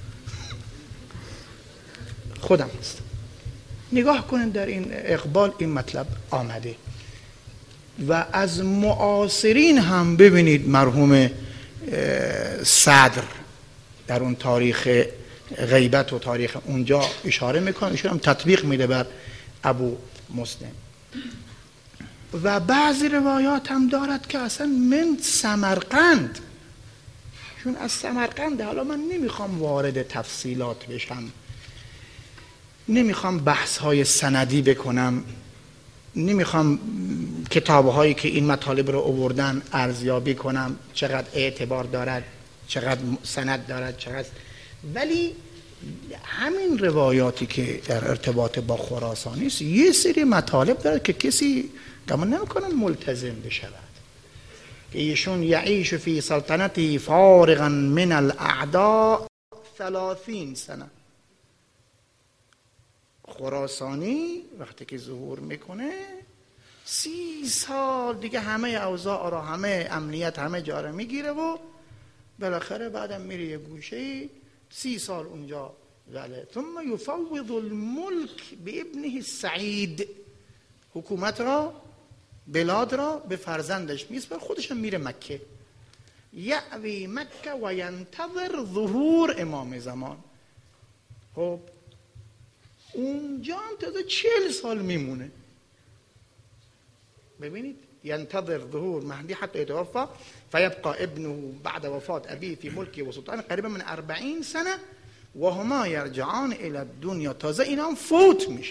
خودم هستم. نگاه کنید در این اقبال این مطلب آمده. و از معاصرین هم ببینید مرحوم صدر در اون تاریخ غیبت و تاریخ اونجا اشاره میکنه، ایشون هم تطبیق میده بر ابو مسلم. و بعضی روایات هم دارد که اصلا من سمرقند، چون از سمرقند. حالا من نمیخوام وارد تفصیلات بشم، نمیخوام بحث های سندی بکنم، نمیخوام کتابهایی که این مطالب رو آوردن ارزیابی کنم چقدر اعتبار دارد، چقدر سند دارد، چقدر. ولی همین روایاتی که در ارتباط با خراسانی است یه سری مطالب دارد که کسی گمان نمیکنه ملتزم بشود، که ایشون یعیش فی سلطنتی فارغا من الاعداء ثلاثین سنه. خراسانی وقتی که ظهور میکنه سی سال دیگه همه اوضاع را، همه امنیت، همه جا را میگیره و بالاخره بعدم میره یه گوشه سی سال اونجا. بله. ثم یفوض الملک بابنه سعید، حکومت را، بلاد را به فرزندش میسپره، خودش هم میره مکه. یعوی مکه و ینتظر ظهور امام زمان. خب اونجا هم تا چهل سال میمونه. ببینید، ینتظر ظهور مهدی حتی يتوفى فيبقى ابنه بعد وفاة أبيه في ملكه وسلطانه قریبا من أربعين سنه وهما يرجعان إلى الدنيا. تازه اینا هم فوت میشن،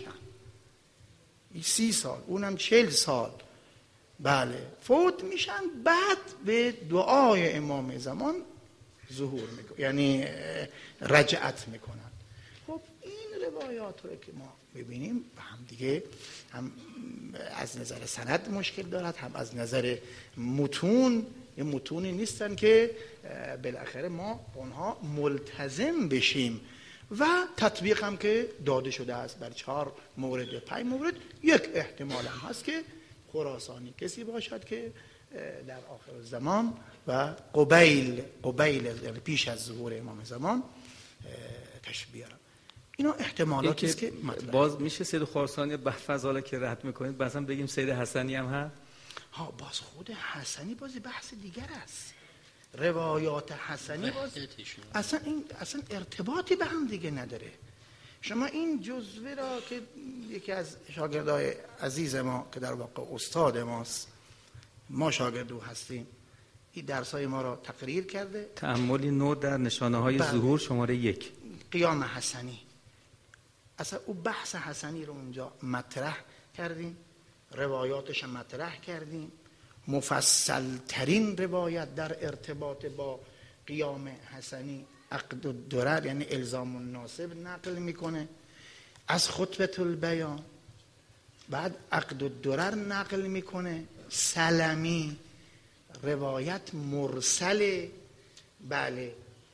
سی سال، اونم چهل سال. بله، فوت میشن، بعد به دعای امام زمان ظهور میکنن، یعنی رجعت میکنن. خب این روایات رو که ما ببینیم و هم دیگه هم از نظر سند مشکل دارد، هم از نظر متون. این متونی نیستن که بالاخره ما اونها ملتزم بشیم و تطبیق هم که داده شده است بر چهار مورد یا پنج مورد. یک احتمال هم هست که خراسانی کسی باشد که در آخر زمان و قبیل قبیل یعنی پیش از ظهور امام زمان تشریف بیارم. اینا احتمالاتی است که مطلب. باز میشه سید خراسانی بحفظاله که رد میکنید مثلا بگیم سید حسنی هم هست؟ ها، باز خود حسنی بازی بحث دیگر است. روایات حسنی باز اصلا این اصلا ارتباطی به هم دیگه نداره. شما این جزوه را که یکی از شاگردای عزیز ما که در واقع استاد ماست، ما شاگردو هستیم، این درسای ما را تقریر کرده. تأملی نو در نشانه های ظهور شماره یک، قیام حسنی. اصلا او بحث حسنی رو اونجا مطرح کردیم، روایاتش مطرح کردیم. مفصل ترین روایت در ارتباط با قیام حسنی عقد الدرر یعنی الزام الناصب نقل میکنه از خطبه البیان، بعد عقد الدرر نقل میکنه، سلمی روایت مرسل. بله،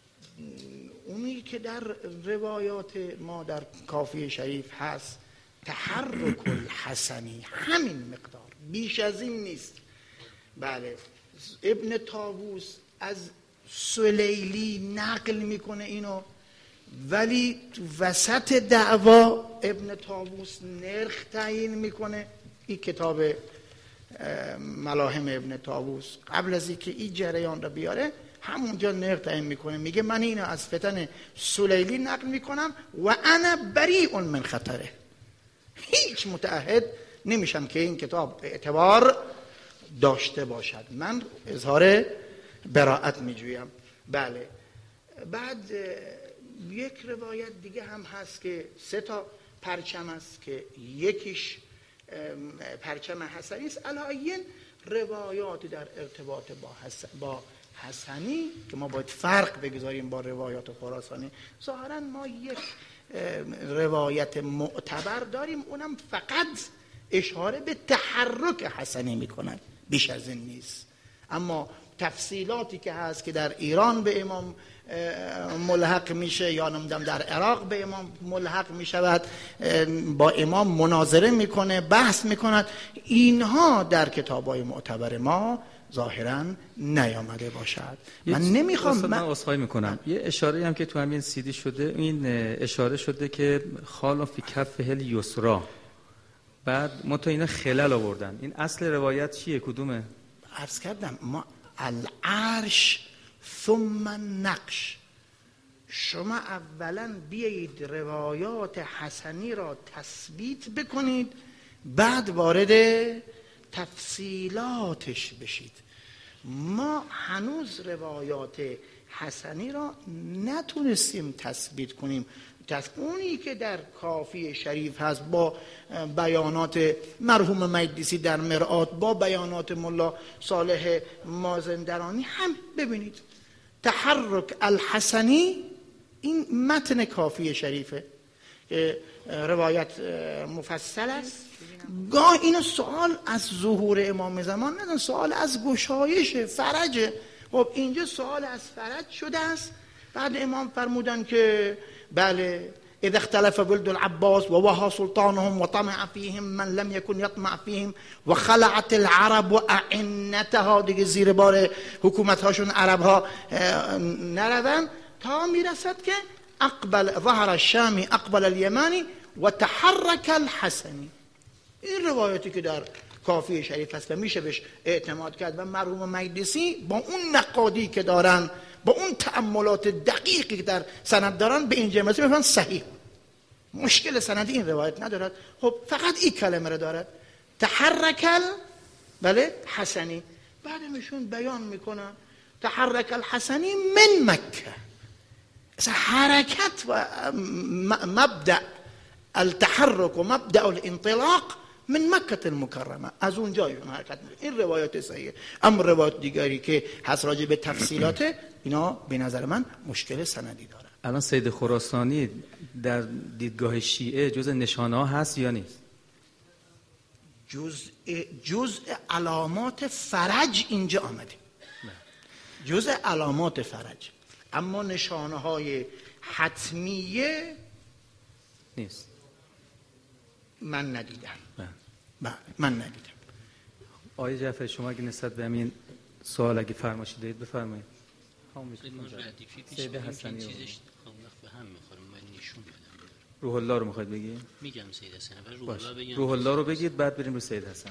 اونی که در روایات ما در کافی شریف هست تحرک الحسنی، همین مقدار، بیش از این نیست. بله، ابن طاووس از سلیلی نقل میکنه اینو، ولی تو وسط دعوا ابن طاووس نرخ تعیین میکنه. این کتاب ملاهم ابن طاووس قبل از اینکه این جریان رو بیاره همونجا نرخ تعیین میکنه، میگه من اینو از فتن سلیلی نقل میکنم و انا بریء من خطره. هیچ متعهد نمیشم که این کتاب اعتبار داشته باشد، من اظهار براءت میجویم. بله، بعد یک روایت دیگه هم هست که سه تا پرچم است که یکیش پرچم حسنی است. علاوه روایاتی در ارتباط با حسن با حسنی که ما باید فرق بگذاریم با روایات خراسانی. ظاهرا ما یک روایت معتبر داریم، اونم فقط اشاره به تحرک حسنی میکنن، بیش از این نیست. اما تفصیلاتی که هست که در ایران به امام ملحق میشه یا نمیدونم در عراق به امام ملحق میشود، با امام مناظره میکنه، بحث میکند، اینها در کتابای معتبر ما ظاهرا نیامده باشد. من نمیخوام، من عذرخواهی میکنم، یه اشاره هم که تو همین سیدی شده، این اشاره شده که خال فی کفه الیسرا، بعد ما تو اینا خلل آوردن. این اصل روایت چیه، کدومه؟ عرض کردم ما العرش ثم نقش. شما اولا بیایید روایات حسنی را تثبیت بکنید، بعد وارد تفصیلاتش بشید. ما هنوز روایات حسنی را نتونستیم تثبیت کنیم. اونی که در کافی شریف هست با بیانات مرحوم مجلسی در مرآت، با بیانات ملا صالح مازندرانی هم ببینید. تحرک الحسنی این متن کافی شریفه، روایت مفصل است. گاه این سوال از ظهور امام زمان ندن، سوال از گشایش فرج. خب اینجا سوال از فرج شده است. بعد امام فرمودن که بله اذا اختلف ولد العباس و وها سلطانهم و طمع فیهم من لم یکن یطمع فیهم و خلعت العرب و اعنتها، دیگه زیر بار حکومت هاشون عرب ها نروند، تا میرسد که اقبل ظهر الشامی اقبل الیمانی و تحرک الحسنی. این روایتی که در کافی شریف هست و میشه بهش اعتماد کرد و مرحوم مجلسی با اون نقادی که دارن، با اون تأملات دقیقی که در سند دارن، به این جمعیتی میفهمن صحیح. مشکل سندی این روایت ندارد. خب فقط این کلمه رو دارد، تحرکل بله حسنی. بعد میشون بیان میکنن تحرک الحسنی من مکه. اصلا حرکت و مبدأ التحرک و مبدأ الانطلاق من مکه المکرمه، از اونجا حرکت میکنه. این روایت صحیحه. اما روایت دیگری که هست راجع به تفصیلات، اینا به نظر من مشکل سندی داره. الان سید خراسانی در دیدگاه شیعه جز نشانه ها هست یا نیست؟ جزء جزء علامات فرج اینجا آمده، جزء علامات فرج، اما نشانه های حتمیه نیست. من ندیدم. بله. بله من ندیدم. آقای جعفری شما اگه نسبت به همین سوال اگه فرمایش دارید بفرمایید. سید حسنی رو به هم میخورم من نشون بدم. روح الله رو میخواید بگید؟ میگم سید حسنی. روح الله بگم. روح الله رو بگید بعد بریم رو سید حسنی.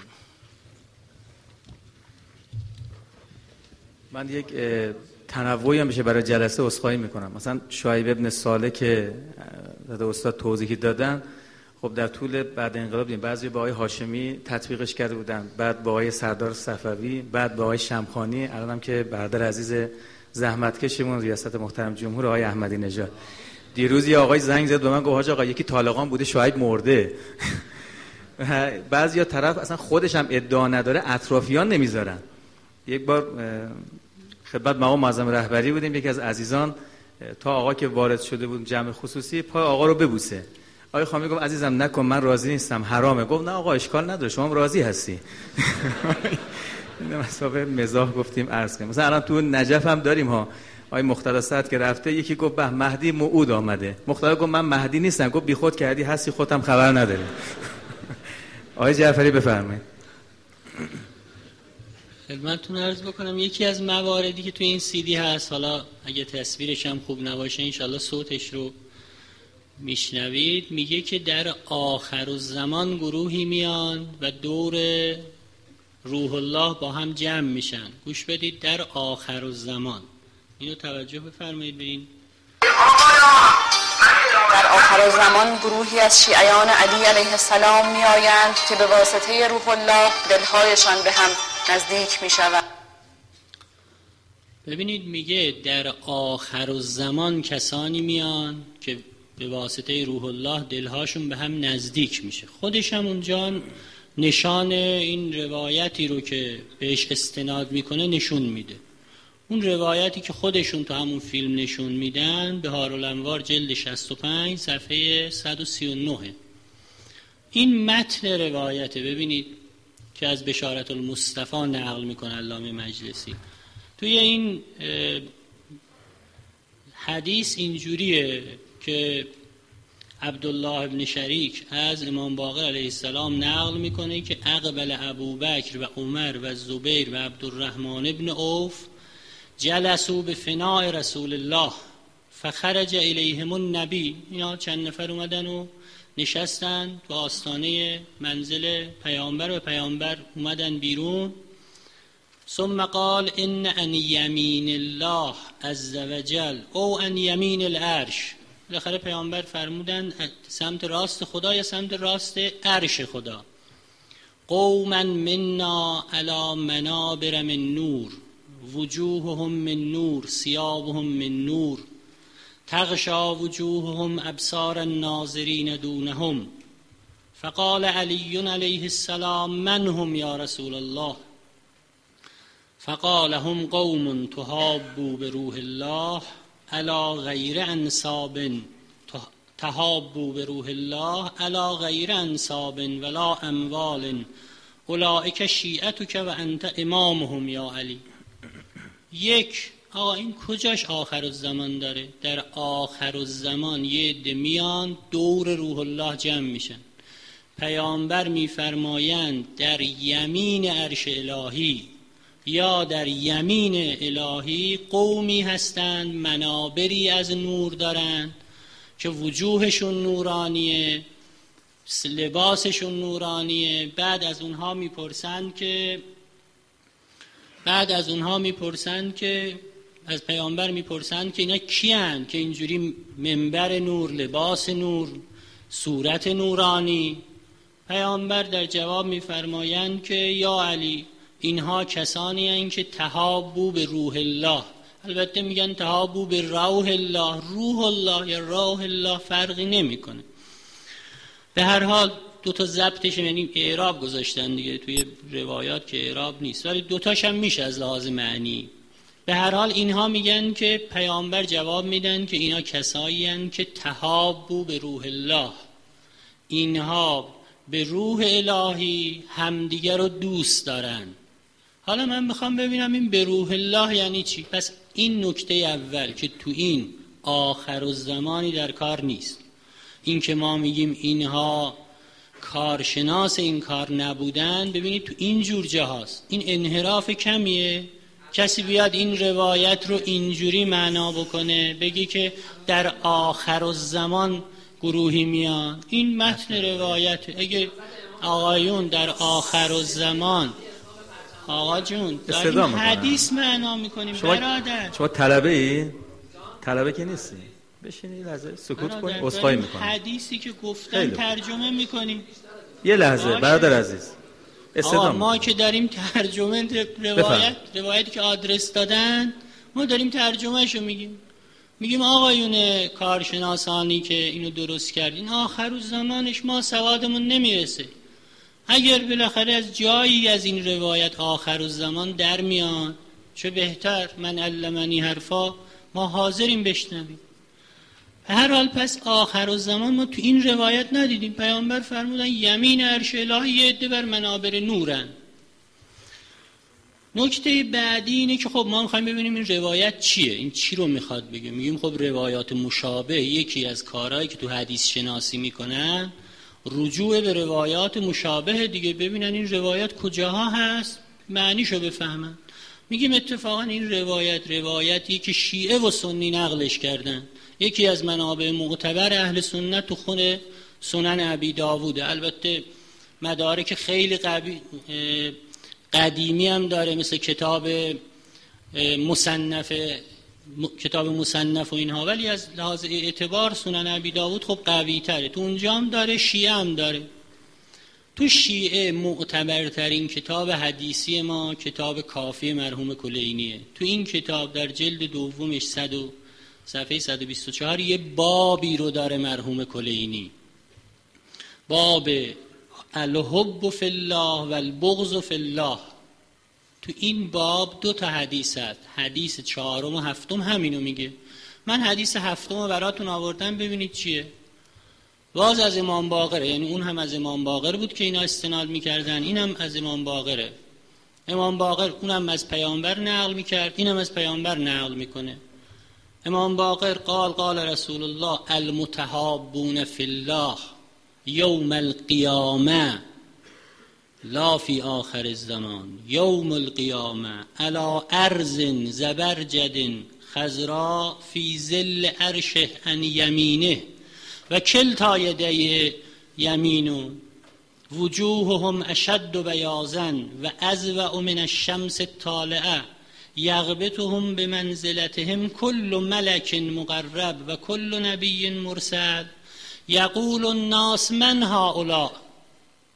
من یک تنوعی هم بشه برای جلسه عذرخواهی میکنم. مثلا شعیب ابن صالح که استاد توضیحی دادن، خب در طول بعد انقلاب دیدیم بعضی با آقای هاشمی تطبیقش کرده بودن، بعد با آقای سردار صفوی، بعد با آقای شمخانی، الانم که برادر عزیز زحمتکشمون ریاست محترم جمهور آقای احمدی نژاد. دیروز یه آقای زنگ زد به من گفت حاج آقا یکی طالقان بوده شعیب مرده. بعضیا طرف اصلا خودش هم ادعا نداره، اطرافیان نمیذارن. یک بار خدمت مقام معظم رهبری بودیم، یکی از عزیزان تا آقا که وارد شده بود جمع خصوصی پای آقا رو ببوسه. آقای خامی گفت عزیزم نکن من راضی نیستم حرامه. گفت نه آقا اشکال نداره شما راضی هستی. این مسابقه مزاح گفتیم عرض کنیم. مثلا الان تو نجف هم داریم ها، آقای مقتدا صدر که رفته یکی گفت به مهدی موعود آمده، مقتدا گفت من مهدی نیستم، گفت بی خود کردی هستی خودم خبر نداری. آقای جعفری بفرمایید. خدمتتون عرض بکنم یکی از مواردی که تو این سی دی هست، حالا اگه تصویرش هم خوب نباشه انشالله صوتش رو میشنوید، میگه که در آخر الزمان گروهی میان و دور روح الله با هم جمع میشن. گوش بدید، در آخر الزمان. اینو توجه بفرمایید. ببین در آخر الزمان گروهی از شیعیان علی علیه السلام میآیند که به واسطه روح الله دلهایشان به هم نزدیک میشوند. ببینید میگه در آخر الزمان کسانی میان که به واسطه روح الله دلهاشون به هم نزدیک میشه. خودش هم اونجا نشان این روایتی رو که بهش استناد میکنه نشون میده. اون روایتی که خودشون تو همون فیلم نشون میدن، بهارالانوار جلد شصت و پنج صفحه صد و سی و نه. این متن روایته ببینید که از بشارت المصطفی نقل میکنه علامه مجلسی. توی این حدیث اینجوریه که عبدالله ابن شریک از امام باقر علیه السلام نقل میکنه که اقبل ابوبکر و عمر و زبیر و عبدالرحمن ابن عوف جلسوا به فناء رسول الله فخرج الیهم النبی. اینا چند نفر اومدن و نشستن تو آستانه منزل پیامبر و پیامبر اومدن بیرون. ثم قال ان ان یمین الله عز وجل او ان یمین العرش. بالاخره پیامبر فرمودن سمت راست خدا یا سمت راست عرش خدا. قوما منا علی منابر من نور وجوههم من نور ثيابهم من نور تغشا وجوههم ابصار الناظرین دونهم. فقال علی علیه السلام من هم یا رسول الله؟ فقال هم قوم تحابوا بروح الله علی غیر انساب تحابوا بروح الله علی غیر انساب ولا اموال اولئک شیعتک و انت امامهم یا علی. یک، آقا این کجاش آخر الزمان داره؟ در آخر الزمان یه عده میان دور روح الله جمع میشن، پیامبر میفرمایند در یمین عرش الهی یا در یمین الهی قومی هستند منابری از نور دارند که وجوهشون نورانیه، لباسشون نورانیه. بعد از اونها میپرسند که بعد از اونها میپرسند که از پیامبر میپرسند که اینا کیان که اینجوری منبر نور، لباس نور، صورت نورانی؟ پیامبر در جواب میفرمایند که یا علی اینها کسانی هستند که تحابوا به روح الله. البته میگن تحابوا به روح الله، روح الله یا روح الله فرقی نمیکنه. به هر حال دو تا ضبطش یعنی اعراب گذاشتن دیگه توی روایات که اعراب نیست، ولی دو تاش هم میشه از لحاظ معنی. به هر حال اینها میگن که پیامبر جواب میدن که اینا کسایی هستند که تحابوا به روح الله، اینها به روح الهی همدیگر رو دوست دارن. حالا من میخوام ببینم این به روح الله یعنی چی؟ پس این نکته اول که تو این آخر الزمانی در کار نیست. این که ما میگیم اینها کارشناس این کار نبودن، ببینید تو این جور جاهاست این انحراف کمیه. کسی بیاد این روایت رو اینجوری معنا بکنه بگی که در آخر الزمان گروهی میان، این متن روایت. اگه آقایون در آخر الزمان آقا جون داریم حدیث معنا میکنیم برادر. شما طلبه ای؟ طلبه که نیستی؟ بشینید یه لحظه سکوت کنید، عذرخواهی میکنم. حدیثی که گفتن ترجمه میکنیم. یه لحظه برادر عزیز، آقا ما که داریم ترجمه روایت روایتی که آدرس دادن ما داریم ترجمهشو میگیم. میگیم آقایون کارشناسانی که اینو درست کردین آخر الزمانش ما سوادمون نمیرسه. اگر بالاخره از جایی از این روایت آخر الزمان در میان چه بهتر، من علمنی حرفا، ما حاضریم بشنویم. به هر حال پس آخر الزمان ما تو این روایت ندیدیم. پیامبر فرمودن یمین عرش الهی یه عده بر منابر نورن. نکته بعدی اینه که خب ما میخوایم ببینیم این روایت چیه، این چی رو میخواد بگه. میگیم خب روایات مشابه یکی از کارهایی که تو حدیث شناسی میکنن رجوع به روایات مشابه دیگه، ببینن این روایت کجاها هست معنیشو بفهمن. میگیم اتفاقا این روایت روایتی که شیعه و سنی نقلش کردن، یکی از منابع معتبر اهل سنت تو خود سنن ابی داووده. البته مدارک خیلی قبی قدیمی هم داره مثل کتاب مصنف کتاب مصنف و اینها، ولی از لحاظ اعتبار سنن ابی داوود خب قوی تره. تو اونجا هم داره، شیعه هم داره. تو شیعه معتبرترین کتاب حدیثی ما کتاب کافی مرحوم کلینیه. تو این کتاب در جلد دومش صد و صفحه صد و بیست و چهار یه بابی رو داره مرحوم کلینی، باب الحب فی الله و البغض فی الله. تو این باب دو تا حدیث هست، حدیث چهارم و هفتم همینو میگه. من حدیث هفتم رو براتون آوردم ببینید چیه. باز از امام باقره، یعنی اون هم از امام باقر بود که اینا استناد میکردن، این هم از امام باقره. امام باقر اونم از پیامبر نقل میکرد، اینم از پیامبر نقل میکنه. امام باقر قال قال رسول الله المتحابون فی الله یوم القیامه لا فی آخر الزمان یوم القیامه علی ارض زبرجد خضراء فی ظل عرشه عن یمینه و کلتا یدیه یمینو وجوههم اشد بیاضا و اضوأ من الشمس الطالعه یغبطهم بمنزلتهم کل ملک مقرب و کل نبی مرسل یقول الناس من هؤلاء.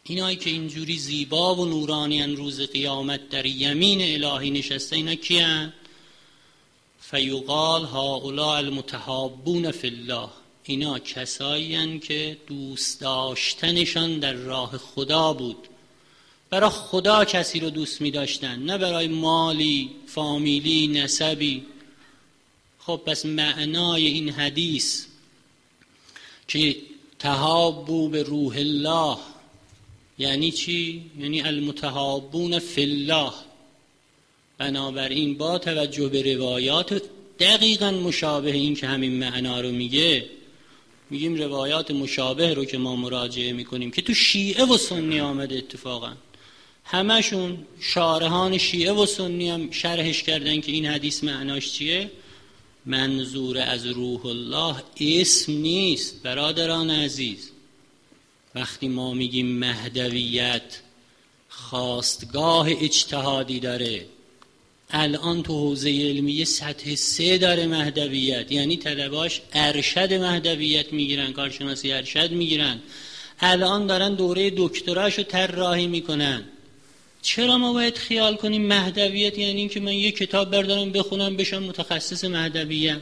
اینایی که اینجوری زیبا و نورانیان روز قیامت در یمین الهی نشسته، اینا کیان؟ فیقال هؤلاء المتحابون فی الله، اینا کسایین که دوست داشتنشان در راه خدا بود، برای خدا کسی رو دوست می داشتن، نه برای مالی، فامیلی، نسبی. خب پس معنای این حدیث که تحابوا به روح الله یعنی چی؟ یعنی المتحابون فی الله. بنابراین با توجه به روایات دقیقاً مشابه این که همین معنا رو میگه، میگیم روایات مشابه رو که ما مراجعه میکنیم که تو شیعه و سنی آمده، اتفاقاً همشون شارحان شیعه و سنی هم شرحش کردن که این حدیث معناش چیه. منظور از روح الله اسم نیست برادران عزیز. وقتی ما میگیم مهدویت خواستگاه اجتهادی داره، الان تو حوزه علمیه سطح سه داره مهدویت، یعنی طلباش ارشد مهدویت میگیرن، کارشناسی ارشد میگیرن، الان دارن دوره دکتراشو طراحی میکنن. چرا ما باید خیال کنیم مهدویت یعنی این که من یک کتاب بردارم بخونم بشم متخصص مهدویت؟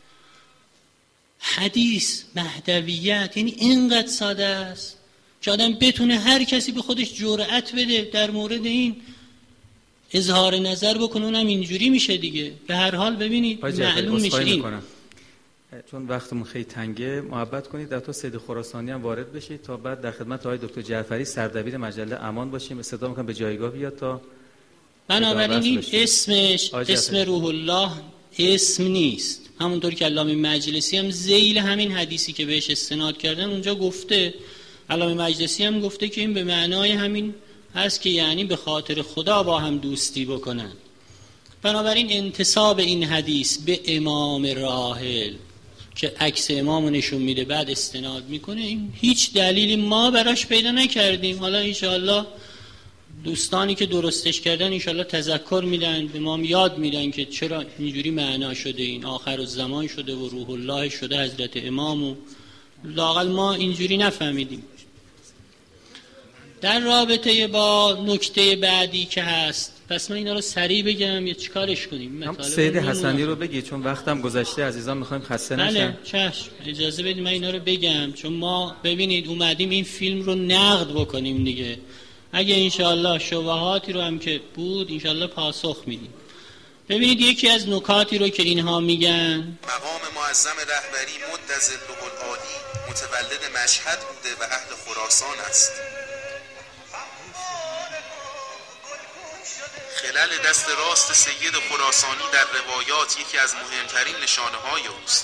حدیث مهدویت یعنی اینقدر ساده است که آدم بتونه هر کسی به خودش جرأت بده در مورد این اظهار نظر بکنه، اونم اینجوری میشه دیگه. به هر حال ببینید معلوم میشه این. چون وقتمون خیلی تنگه، محبت کنید در تو سید خراسانی هم وارد بشید تا بعد در خدمت آقای دکتر جعفری سردبیر مجله امان باشیم. استفاده میکنم به جایگاه بیاد تا بنابراین این اسمش اسم روح الله اسم نیست، همونطور که علامه مجلسی هم ذیل همین حدیثی که بهش استناد کردن اونجا گفته، علامه مجلسی هم گفته که این به معنای همین هست که یعنی به خاطر خدا با هم دوستی بکنن. بنابراین انتساب این حدیث به امام راحل که عکس امامو نشون میده بعد استناد میکنه، این هیچ دلیلی ما براش پیدا نکردیم. حالا انشاءالله دوستانی که درستش کردن انشاءالله تذکر میدن، به ما یاد میدن که چرا اینجوری معنا شده، این آخر الزمان شده و روح الله شده حضرت امامو، لااقل ما اینجوری نفهمیدیم. در رابطه با نکته بعدی که هست، پس من اینا رو سریع بگم یا چیکارش کنیم؟ سید حسنی رو بگی چون وقتم گذشته، عزیزان میخوایم خسته نشن. بله چشم، اجازه بدید من اینا رو بگم چون ما ببینید اومدیم این فیلم رو نقد بکنیم دیگه. اگه انشاءالله شبهاتی رو هم که بود انشاءالله پاسخ میدیم. ببینید یکی از نکاتی رو که اینها میگن، مقام معظم رهبری مد ظله العالی متولد مشهد بوده و اهل خراسان است. خلال دست راست سید خراسانی در روایات یکی از مهمترین نشانه های اوست.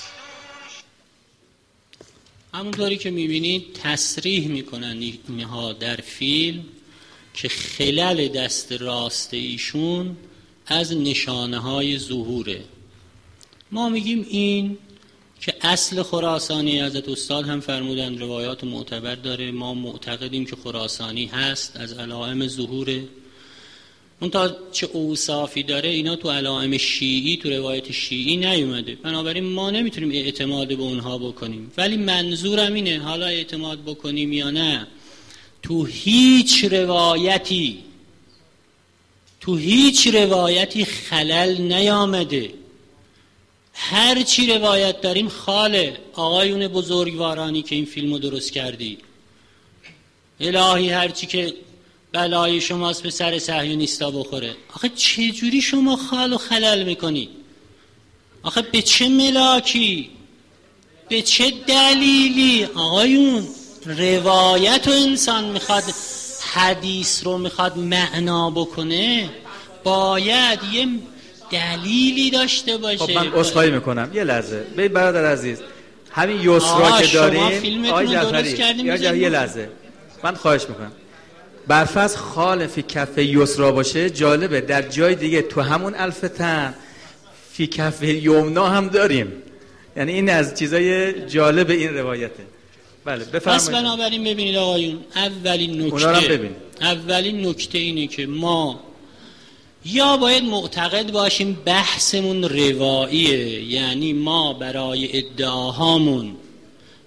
همونطوری که میبینید تصریح میکنن اینها در فیلم که خلال دست راست ایشون از نشانه های ظهوره. ما میگیم این که اصل خراسانی، حضرت استاد هم فرمودن روایات معتبر داره، ما معتقدیم که خراسانی هست، از علائم ظهوره. اون تا چه اوصافی داره اینا تو علائم شیعی، تو روایت شیعی نیومده، بنابراین ما نمیتونیم اعتماد به اونها بکنیم. ولی منظورم اینه حالا اعتماد بکنیم یا نه، تو هیچ روایتی تو هیچ روایتی خلل نیامده. هر چی روایت داریم خاله. آقایون بزرگوارانی که این فیلمو درست کردی، الهی هر چی که بلای شماست به سر صهیونیستا بخوره. آخه چه جوری شما خال و خلل میکنی؟ آخه به چه ملاکی؟ به چه دلیلی؟ آقایون روایت و انسان میخواد حدیث رو میخواد معنا بکنه، باید یه دلیلی داشته باشه. خب من عذرخواهی میکنم یه لحظه ببین برادر عزیز، همین یسرا که داریم آقای جعفری یه لحظه من خواهش میکنم، برفرض خال فی کف یسرا باشه، جالبه در جای دیگه تو همون الفتن فی کف یمنا هم داریم، یعنی این از چیزای جالب این روایته. بله بفرمایید. پس بنابراین ببینید آقایون، اولین نکته اولین نکته اینه که ما یا باید معتقد باشیم بحثمون رواییه، یعنی ما برای ادعاهامون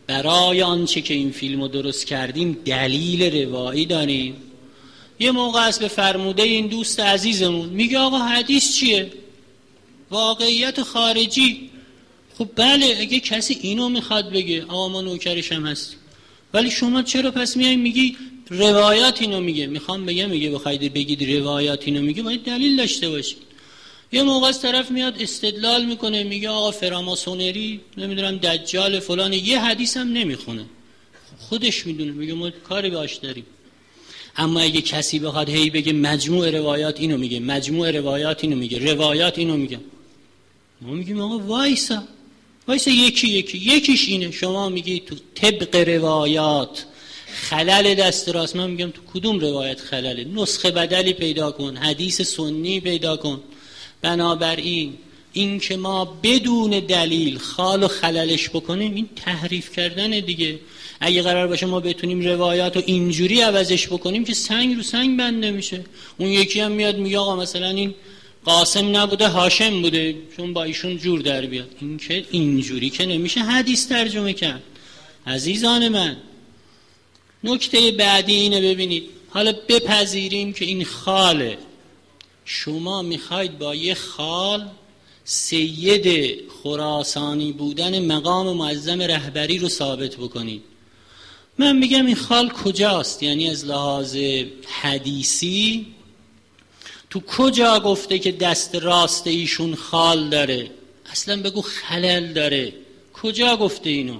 برای آنچه که این فیلمو درست کردیم دلیل روایی داریم. یه موقع است به فرموده این دوست عزیزمون میگه آقا حدیث چیه؟ واقعیت خارجی. خب بله، اگه کسی اینو میخواد بگه آقا ما نوکرش هم هست، ولی شما چرا پس میای میگی روایات اینو میگه؟ میخوام بگم میگه بخواید بگید روایات اینو میگه باید دلیل داشته باشید. یه موقع از طرف میاد استدلال میکنه میگه آقا فراماسونری نمیدونم دجال فلان، یه حدیث هم نمیخونه، خودش میدونه، میگه ما کاری باش داریم. اما اگه کسی بخواد هی بگه مجموع روایات اینو میگه، مجموع روایات اینو میگه، روایات اینو میگه، ما میگیم آقا وایسا وایسا یکی یکی یکیش اینه. شما میگی تو طبق روایات خلل دست راست، من میگم تو کدوم روایت خلله؟ نسخه بدلی پیدا کن، حدیث سنی پیدا کن. بنابراین این که ما بدون دلیل خال و خللش بکنیم این تحریف کردن دیگه. اگه قرار باشه ما بتونیم روایات رو اینجوری عوضش بکنیم که سنگ رو سنگ بنده میشه. اون یکی هم میاد میگه آقا مثلا این قاسم نبوده هاشم بوده چون با ایشون جور در بیاد. این که اینجوری که نمیشه حدیث ترجمه کرد. عزیزان من، نکته بعدی اینه، ببینید حالا بپذیریم که این خاله، شما میخواید با یه خال سید خراسانی بودن مقام معظم رهبری رو ثابت بکنید. من میگم این خال کجاست؟ یعنی از لحاظ حدیثی تو کجا گفته که دست راست ایشون خال داره؟ اصلا بگو خلل داره. کجا گفته اینو؟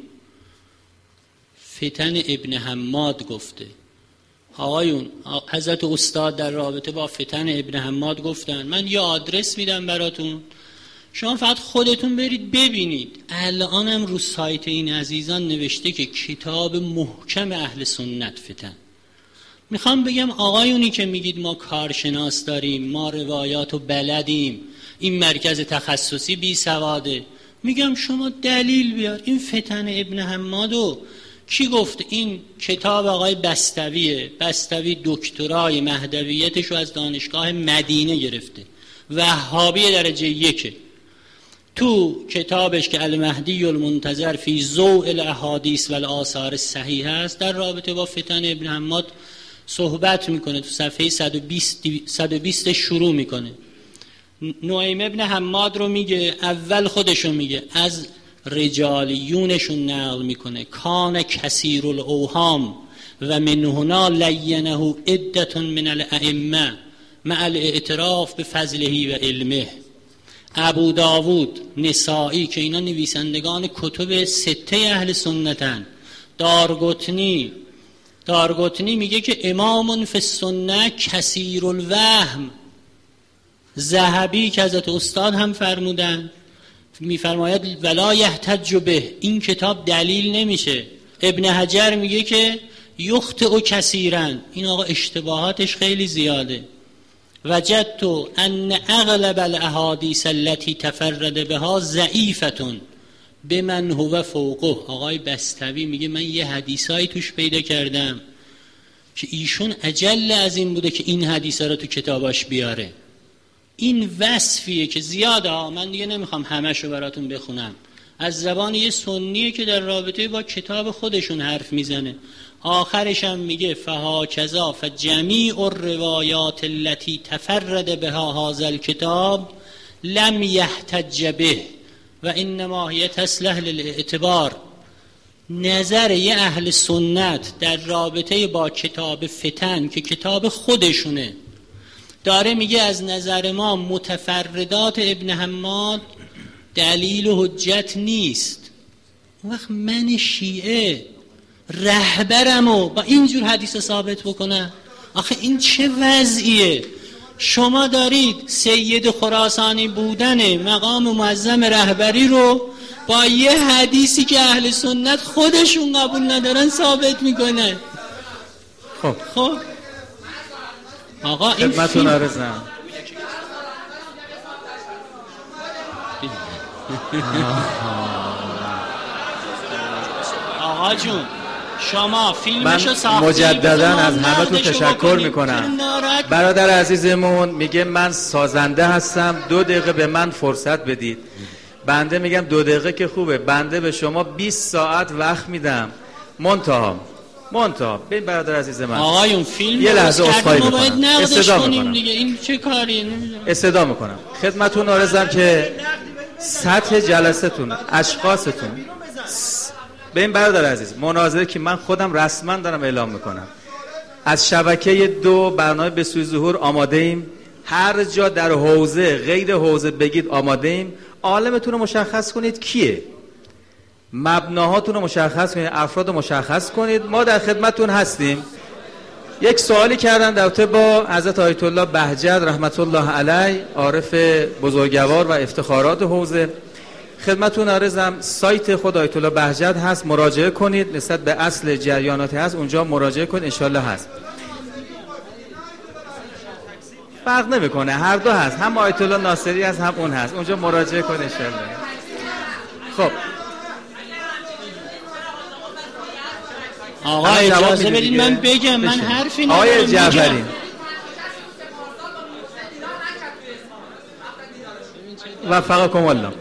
فتن ابن حماد گفته. آقایون حضرت استاد در رابطه با فتن ابن حماد گفتن. من یه آدرس میدم براتون، شما فقط خودتون برید ببینید. الانم رو سایت این عزیزان نوشته که کتاب محکم اهل سنت فتن. میخوام بگم آقایونی که میگید ما کارشناس داریم، ما روایاتو بلدیم، این مرکز تخصصی بی سواده، میگم شما دلیل بیار. این فتن ابن حمادو کی گفت؟ این کتاب آقای بستویه. بستوی دکترای مهدویتشو از دانشگاه مدینه گرفته، وهابی درجه یکه. تو کتابش که المهدی المنتظر فی ضوء الاحادیث و الاثار صحیح است در رابطه با فتن ابن حماد صحبت میکنه. تو صفحه صد و بیست شروع میکنه. نعیم ابن حماد رو میگه، اول خودشو میگه، از رجالیونشون نقل میکنه. کان کثیر الاوهام و من هنا لینه عدة من الائمه مع الاعتراف به فضله و علمه. ابو داوود، نسائی که اینا نویسندگان کتب سته اهل سنتن. دارقطنی دارقطنی میگه که امام فی السنه کثیر الوهم. ذهبی که حضرت استاد هم فرمودن میفرماید ولا یحتج به، این کتاب دلیل نمیشه. ابن حجر میگه که یخطئ کثیرا، این آقا اشتباهاتش خیلی زیاده. وجدت ان اغلب الاحادیث التي تفرد بها ضعیفه بمن هو فوقه. آقای بستوی میگه من یه حدیثایی توش پیدا کردم که ایشون اجل از این بوده که این حدیثا رو تو کتاباش بیاره. این وصفیه که زیاده ها، من دیگه نمیخوام همشو براتون بخونم، از زبان یه سنیه که در رابطه با کتاب خودشون حرف میزنه. آخرش هم میگه فهاکذا فجمیع الروایات التي تفرد بها هذا الكتاب لم يحتج به و انما هي تصلح للاعتبار. نظر یه اهل سنت در رابطه با کتاب فتن که کتاب خودشونه داره میگه از نظر ما متفردات ابن حماد دلیل و حجت نیست. اون وقت من شیعه رهبرمو با اینجور حدیث ثابت بکنم؟ آخه این چه وضعیه؟ شما دارید سید خراسانی بودن مقام معظم رهبری رو با یه حدیثی که اهل سنت خودشون قبول ندارن ثابت میکنه. خب خب آقا این خدمتون عرضم. آقا جون شما فیلمشو من مجددا از همتون تشکر میکنم. برادر عزیزمون میگه من سازنده هستم، دو دقیقه به من فرصت بدید. بنده میگم دو دقیقه که خوبه، بنده به شما بیست ساعت وقت میدم. منتها منتها ببین برادر عزیز من، آقایون فیلم یه لحظه عذرخواهی ما باید میکنم، نقدش استدا کنیم میکنم دیگه. این چه کاریه؟ نمیدونم. استدا میکنم خدمتتون عرضم که سطح جلسه‌تون، اشخاصتون، ببین برادر عزیز، مناظره که من خودم رسما دارم اعلام میکنم، از شبکه دو برنامه به سوی ظهور آماده ایم، هر جا در حوزه غیر حوزه بگید آماده ایم. عالمتون رو مشخص کنید کیه، مبناهاتون رو مشخص کنید، افراد رو مشخص کنید، ما در خدمتتون هستیم. یک سوالی کردن در رابطه با حضرت آیت الله بهجت رحمت الله علیه، عارف بزرگوار و افتخارات حوزه. خدمتتون عرضم سایت خود آیت الله بهجت هست، مراجعه کنید، نسبت به اصل جریانات هست اونجا مراجعه کنید، انشالله هست. فرق نمیکنه، هر دو هست، هم آیت الله ناصری هست هم اون هست، اونجا مراجعه کنید انشالله. خب آقا اجازه بدید من بگم، من حرفی ندارم. آقای جعفری وفقکم الله،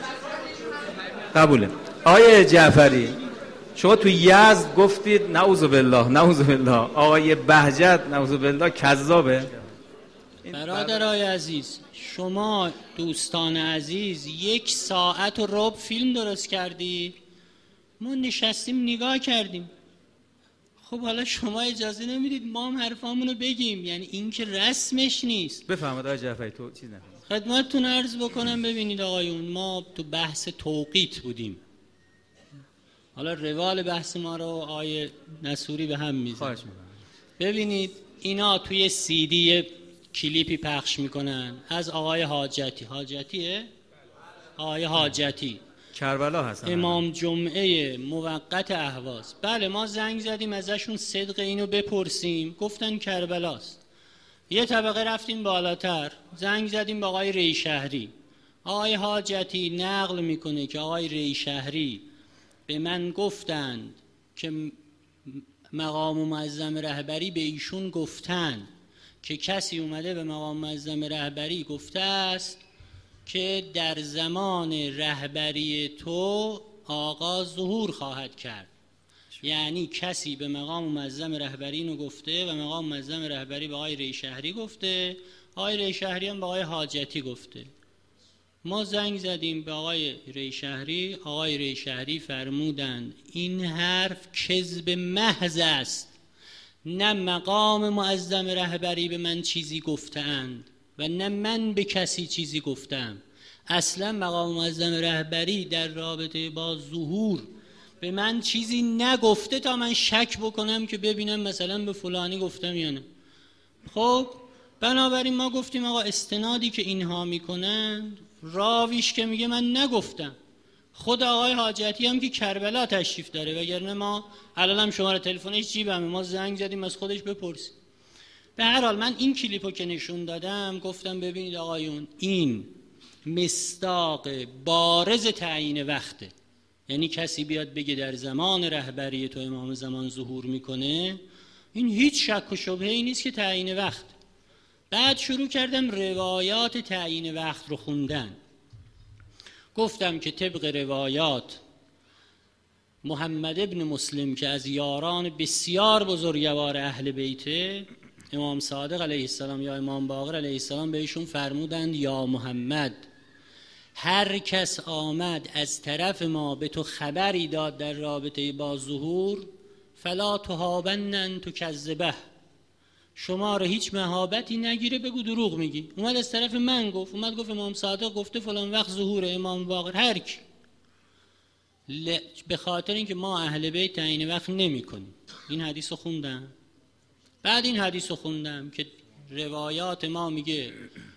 قبوله. آقای جعفری شما تو یزد گفتید نعوذ بالله نعوذ بالله، آقای بهجت نعوذ بالله کذابه. برادرای عزیز، شما دوستان عزیز یک ساعت و ربع فیلم درست کردی، ما نشستیم نگاه کردیم. خب حالا شما اجازه نمیدید ما هم حرفامونو بگیم، یعنی این که رسمش نیست. بفرمایید آقای جعفری، تو چیز نکنید. خدمتتون عرض بکنم، ببینید آقایون، ما تو بحث توقیت بودیم، حالا روال بحث ما رو آقای نصوری به هم میزنه. خواهش میکنم. ببینید اینا توی سی دی کلیپی پخش میکنن از آقای حاجتی. حاجتیه؟ آقای حاجتی کربلا هستن، امام جمعه موقت اهواز. بله ما زنگ زدیم ازشون صدق اینو بپرسیم، گفتن کربلاست. یه طبقه رفتیم بالاتر، زنگ زدیم به آقای ریشهری. آقای حاجتی نقل میکنه که آقای ریشهری به من گفتند که مقام معظم رهبری به ایشون گفتند که کسی اومده به مقام معظم رهبری گفته است که در زمان رهبری تو آقا ظهور خواهد کرد. یعنی کسی به مقام معظم رهبری اینو گفته و مقام معظم رهبری به آقای ریشهری گفته، آقای ریشهری هم به آقای حاجتی گفته. ما زنگ زدیم به آقای ریشهری، آقای ریشهری فرمودند این حرف کذب محض است، نه مقام معظم رهبری به من چیزی گفتند و نه من به کسی چیزی گفتم. اصلا مقام معظم رهبری در رابطه با ظهور به من چیزی نگفته تا من شک بکنم که ببینم مثلا به فلانی گفتم یا نه. خب بنابراین ما گفتیم آقا استنادی که اینها میکنند، راویش که میگه من نگفتم، خود آقای حاجتی هم که کربلا تشریف داره، وگرنه ما الان هم شماره تلفنش جیبمه، ما زنگ زدیم از خودش بپرسیم. به هر حال من این کلیپو که نشون دادم گفتم ببینید آقایون، این مصداق بارز تعیین وقته. یعنی کسی بیاد بگه در زمان رهبری تو امام زمان ظهور میکنه، این هیچ شک و شبهه‌ای نیست که تعیین وقت. بعد شروع کردم روایات تعیین وقت رو خوندن. گفتم که طبق روایات محمد ابن مسلم که از یاران بسیار بزرگوار اهل بیته، امام صادق علیه السلام یا امام باقر علیه السلام بهشون فرمودند یا محمد، هر کس آمد از طرف ما به تو خبری داد در رابطه با ظهور، فلا تهابن تو کذبه، شما رو هیچ مهابتی نگیره، بگو دروغ میگی. اومد از طرف من گفت، اومد گفت امام صادق گفته فلان وقت ظهور امام باقر، هر کی. ل... به خاطر اینکه ما اهل بیت تعیین وقت نمی کنیم. این حدیث رو خوندم. بعد این حدیث رو خوندم که روایات ما میگه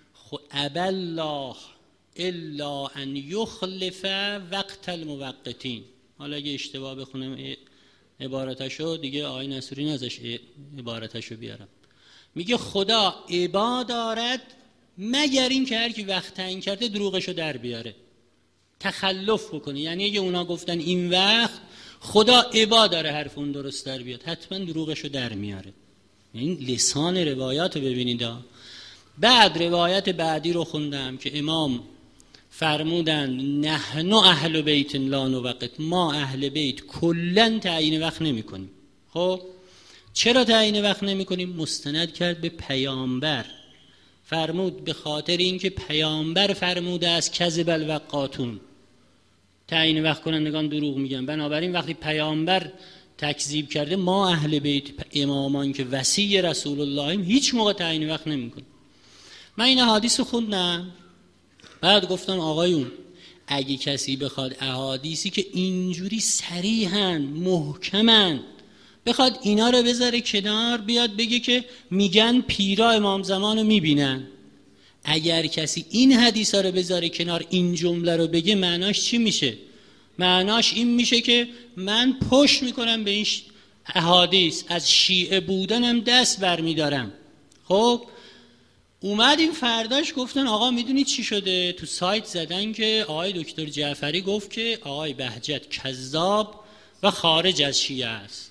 ابالله الا ان یخلف وقت الموقتین. حالا اگه اشتباه بخونم عبارتشو دیگه آقای نصوری نازش عبارتشو بیارم. میگه خدا ابا دارد مگر این که هر کی وقت تعیین کرده دروغشو در بیاره، تخلف بکنه. یعنی اگه اونا گفتن این وقت، خدا ابا داره حرف اون درست در بیاد، حتما دروغشو در میاره. این لسان روایات رو ببینید. بعد روایت بعدی رو خوندم که امام فرمودن نحن اهل بیت لا نوقت، ما اهل بیت کلا تعیین وقت نمی کنیم. خب چرا تعیین وقت نمی کنیم؟ مستند کرد به پیامبر، فرمود به خاطر اینکه پیامبر فرموده است کذب الوقاتون، تعیین وقت کنندگان دروغ میگن. بنابراین وقتی پیامبر تکذیب کرده، ما اهل بیت امامان که وصی رسول اللهیم هیچ موقع تعیین وقت نمیکنیم. من این احادیث رو خوندم، بعد گفتم آقایون اگه کسی بخواد احادیثی که اینجوری صریحن محکمن بخواد اینا رو بذاره کنار، بیاد بگه که میگن پیرا امام زمان رو میبینن، اگر کسی این حدیثا رو بذاره کنار، این جمله رو بگه، معناش چی میشه؟ معناش این میشه که من پشت میکنم به این احادیث، از شیعه بودنم دست برمیدارم. خب اومدیم فرداش گفتن آقا میدونی چی شده؟ تو سایت زدن که آقای دکتر جعفری گفت که آقای بهجت کذاب و خارج از شیعه است.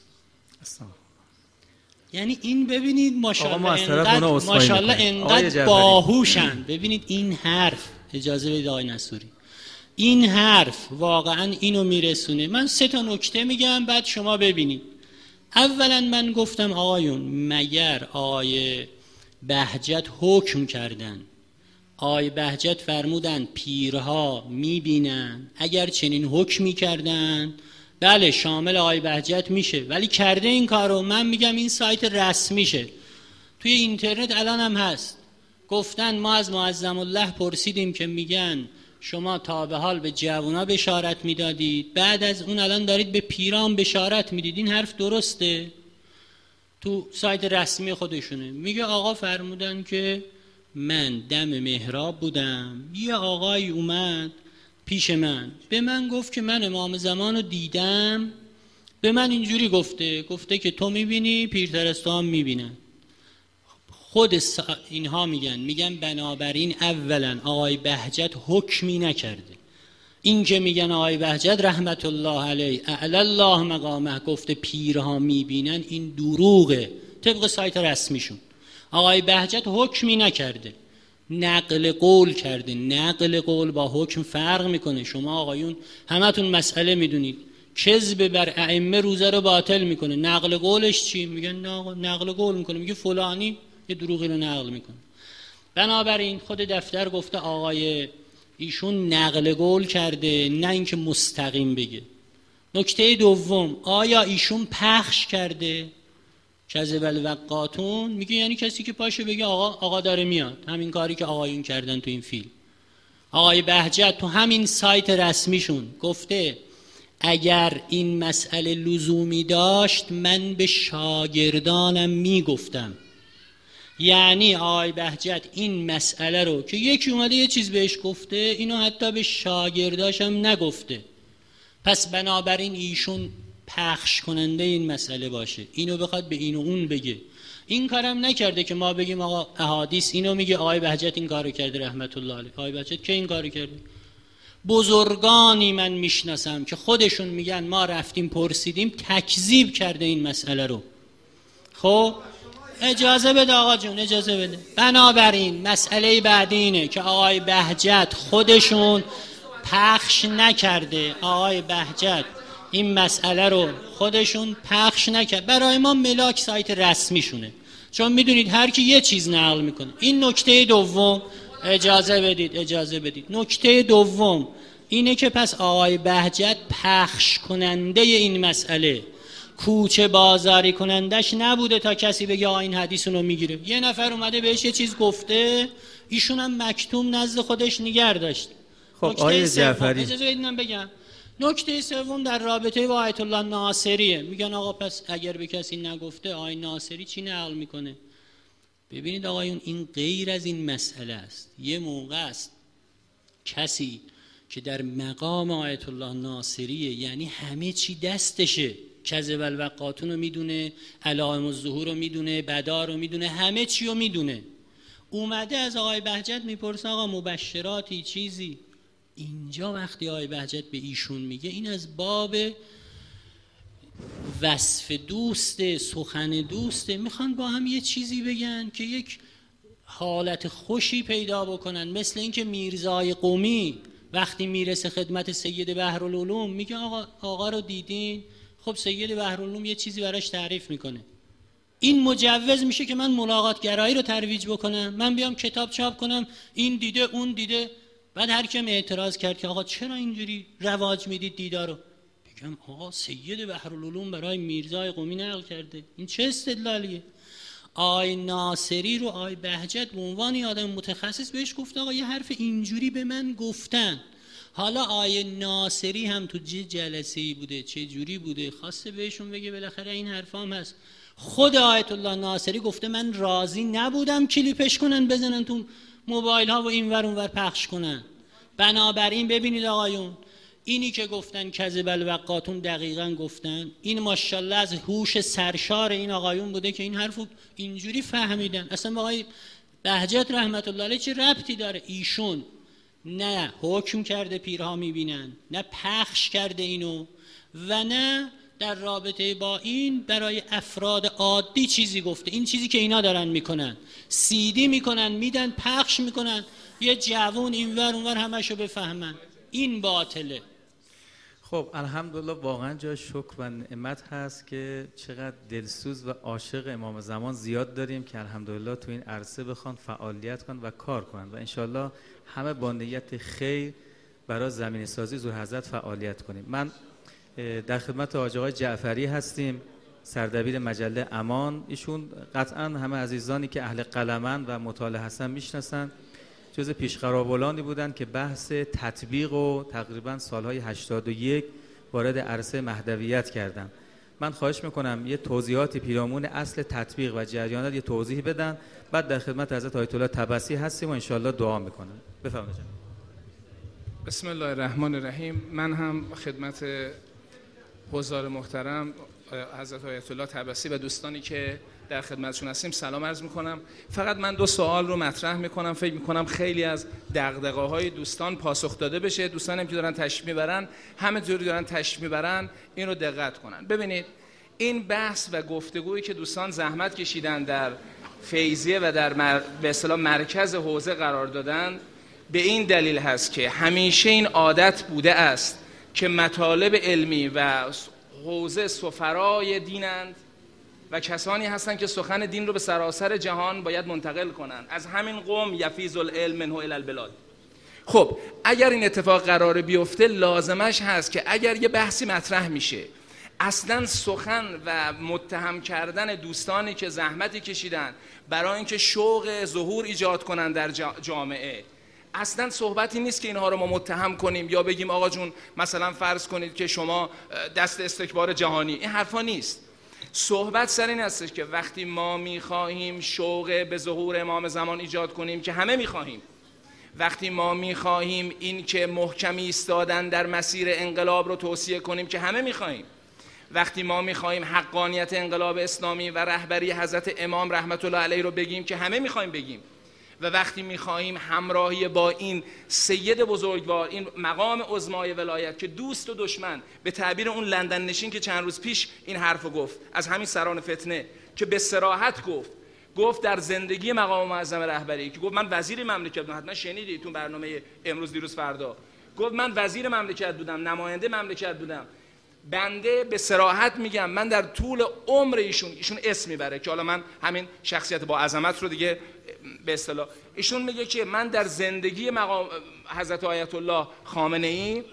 یعنی این ببینید ماشاءالله انقدر ماشاءالله انقدر باهوشن. ببینید این حرف، اجازه بدید آقای نصوری، این حرف واقعا اینو میرسونه. من سه تا نکته میگم بعد شما ببینید. اولا من گفتم آقایون مگر آقای بهجت حکم کردن، آقای بهجت فرمودن پیرها میبینن، اگر چنین حکمی کردن بله شامل آقای بهجت میشه، ولی کرده این کارو. من میگم این سایت رسمیشه، توی اینترنت الان هم هست. گفتن ما از معظم الله پرسیدیم که میگن شما تا به حال به جوونا بشارت میدادید، بعد از اون الان دارید به پیران بشارت میدید، این حرف درسته؟ تو سایت رسمی خودشونه. میگه آقا فرمودن که من دم محراب بودم، یه آقای اومد پیش من به من گفت که من امام زمان رو دیدم، به من اینجوری گفته گفته که تو میبینی پیرترستا هم میبینن. خود اینها میگن میگن بنابراین اولا آقای بهجت حکمی نکرده. این که میگن آقای بهجت رحمت الله علیه اعلی الله مقامه گفته پیرها میبینن، این دروغه طبق سایت رسمیشون. آقای بهجت حکمی نکرده، نقل قول کرده. نقل قول با حکم فرق میکنه. شما آقایون همتون مسئله میدونید کذب بر ائمه روزه رو باطل میکنه. نقل قولش چی؟ میگن نقل قول میکنه، میگه فلانی یه دروغی رو نقل میکنه. بنابراین خود دفتر گفته آقای ایشون نقل قول کرده، نه اینکه مستقیم بگه. نکته دوم، آیا ایشون پخش کرده؟ کذب الوقاتون میگه یعنی کسی که پاشه بگه آقا آقا داره میاد، همین کاری که آقایون کردن تو این فیلم. آقای بهجت تو همین سایت رسمیشون گفته اگر این مسئله لزومی داشت من به شاگردانم میگفتم. یعنی آقای بهجت این مسئله رو که یکی اومده یه چیز بهش گفته، اینو حتی به شاگرداشم نگفته، پس بنابراین ایشون پخش کننده این مسئله باشه، اینو بخواد به این و اون بگه. این کارم نکرده که ما بگیم آقا احادیث اینو میگه آقای بهجت این کارو کرده رحمت الله علیه. آقای بهجت که این کارو کرده؟ بزرگانی من میشناسم که خودشون میگن ما رفتیم پرسیدیم، تکذیب کرده این مسئله رو. خب اجازه بده آقا جون، اجازه بده. بنابراین مسئله بعدی اینه که آقای بهجت خودشون پخش نکرده. آقای بهجت این مسئله رو خودشون پخش نکرد. برای ما ملاک سایت رسمیشونه، چون میدونید هر کی یه چیز نقل میکنه. این نکته دوم، اجازه بدید اجازه بدید نکته دوم اینه که پس آقای بهجت پخش کننده این مسئله، کوچه بازاری کنندش نبوده تا کسی بگه آ این حدیث رو میگیره. یه نفر اومده بهش یه چیز گفته، ایشون هم مکتوم نزد خودش نگر داشت. خب آقای جعفری اجازه بدید من بگم. نکته سوم در رابطه با آیت الله ناصریه. میگن آقا پس اگر به کسی نگفته آقای ناصری چی نقل میکنه؟ ببینید آقایون این غیر از این مسئله است. یه موقع است کسی که در مقام آیت الله ناصریه، یعنی همه چی دستشه، کذب الوقاتون رو میدونه، علائم الظهور رو میدونه، بدا رو میدونه، همه چی رو میدونه، اومده از آقای بهجت میپرسه آقا مبشراتی چیزی. اینجا وقتی آقای بهجت به ایشون میگه این از باب وصف دوسته، سخن دوسته، میخوان با هم یه چیزی بگن که یک حالت خوشی پیدا بکنن. مثل اینکه میرزای قمی وقتی میرسه خدمت سید بحرالعلوم میگه آقا آقا رو دیدین؟ خب سید بحرالعلوم یه چیزی براش تعریف میکنه. این مجوز میشه که من ملاقات گرایی رو ترویج بکنم، من بیام کتاب چاپ کنم این دیده اون دیده. بعد هر کیم اعتراض کرد که آقا چرا اینجوری رواج میدید دیدار رو، بگم آقا سید بحرالعلوم برای میرزای قمی نقل کرده، این چه استدلالیه؟ آی ناصری رو آی بهجت به عنوان آدم متخصص بهش گفت آقا یه حرف اینجوری به من گفتن. حالا آی ناصری هم تو چه جلسه‌ای بوده چه جوری بوده خواسته بهشون بگه بالاخره این حرفا هم هست. خود آیت الله ناصری گفته من راضی نبودم کلیپش کنن بزنن تو موبایل ها و اینور اونور پخش کنن. بنابراین ببینید آقایون، اینی که گفتن کذب الوقاتون دقیقاً گفتن. این ماشاءالله از هوش سرشار این آقایون بوده که این حرفو اینجوری فهمیدن. اصلا با آقای بهجت رحمت الله علیه چه ربطی داره؟ ایشون نه حکم کرده پیرها میبینن، نه پخش کرده اینو، و نه در رابطه با این برای افراد عادی چیزی گفته. این چیزی که اینا دارن میکنن، سیدی میکنن میدن پخش میکنن یه جوون اینور اونور همشو بفهمن، این باطله. خب الحمدلله واقعا جای شکر و نعمت هست که چقدر دلسوز و عاشق امام زمان زیاد داریم که الحمدلله تو این عرصه بخوان فعالیت کنن و کار کنن و انشالله همه با نیت خیر برای زمینه سازی ذوالحضرت فعالیت کنیم. من در خدمت حاج آقای جعفری هستیم، سردبیر مجله امان. ایشون قطعا همه عزیزانی که اهل قلمن و مطالعه هستن میشناسن، جز پیشقراولانی بودن که بحث تطبیق و تقریبا سالهای هشتاد و یک وارد عرصه مهدویت کردن. من خواهش میکنم یه توضیحاتی پیرامون اصل تطبیق و جریانات یه توضیح بدن، بعد در خدمت حضرت آیت الله طبسی هستیم و انشالله دعا میکنم. بفرمایید. بسم الله الرحمن الرحیم. من هم خدمت حضار محترم حضرت آیت الله طبسی و دوستانی که در خدمتشون هستیم سلام عرض میکنم. فقط من دو سوال رو مطرح میکنم، فکر میکنم خیلی از دغدغه‌های دوستان پاسخ داده بشه. دوستانی هم که دارن تشریف میبرن همه جوری دارن تشریف میبرن این رو دقت کنن. ببینید این بحث و گفتگویی که دوستان زحمت کشیدن در فیضیه و در مر... به اصطلاح مرکز حوزه قرار دادن، به این دلیل هست که همیشه این عادت بوده است که مطالب علمی و حوزه سفرای دینند و کسانی هستند که سخن دین رو به سراسر جهان باید منتقل کنند. از همین قوم یفیض العلم منه الی البلاد. خب اگر این اتفاق قرار بیفته لازمش هست که اگر یه بحثی مطرح میشه اصلا سخن و متهم کردن دوستانی که زحمتی کشیدن برای اینکه شوق ظهور ایجاد کنن در جامعه، اصلا صحبتی نیست که اینها رو ما متهم کنیم یا بگیم آقا جون مثلا فرض کنید که شما دست استکبار جهانی، این حرفا نیست. صحبت سر این هستش که وقتی ما میخواهیم شوق به ظهور امام زمان ایجاد کنیم که همه میخواهیم، وقتی ما میخواهیم این که محکم ایستادن در مسیر انقلاب رو توصیه کنیم که همه میخواهیم، وقتی ما میخواهیم حقانیت انقلاب اسلامی و رهبری حضرت امام رحمت الله علیه رو بگیم که همه میخواهیم بگیم، و وقتی میخواهیم همراهی با این سید بزرگوار، این مقام عظمای ولایت که دوست و دشمن، به تعبیر اون لندن نشین که چند روز پیش این حرفو گفت از همین سران فتنه، که به صراحت گفت گفت در زندگی مقام معظم رهبری که گفت من وزیر مملکت بودم، حتما شنیدید تو برنامه امروز دیروز فردا، گفت من وزیر مملکت بودم، نماینده مملکت بودم. بنده به صراحت میگم من در طول عمر ایشون ایشون اسم میبره که حالا من همین شخصیت با عظمت رو دیگه به اصطلاح، ایشون میگه که من در زندگی مقام حضرت آیت الله خامنه ای اللهم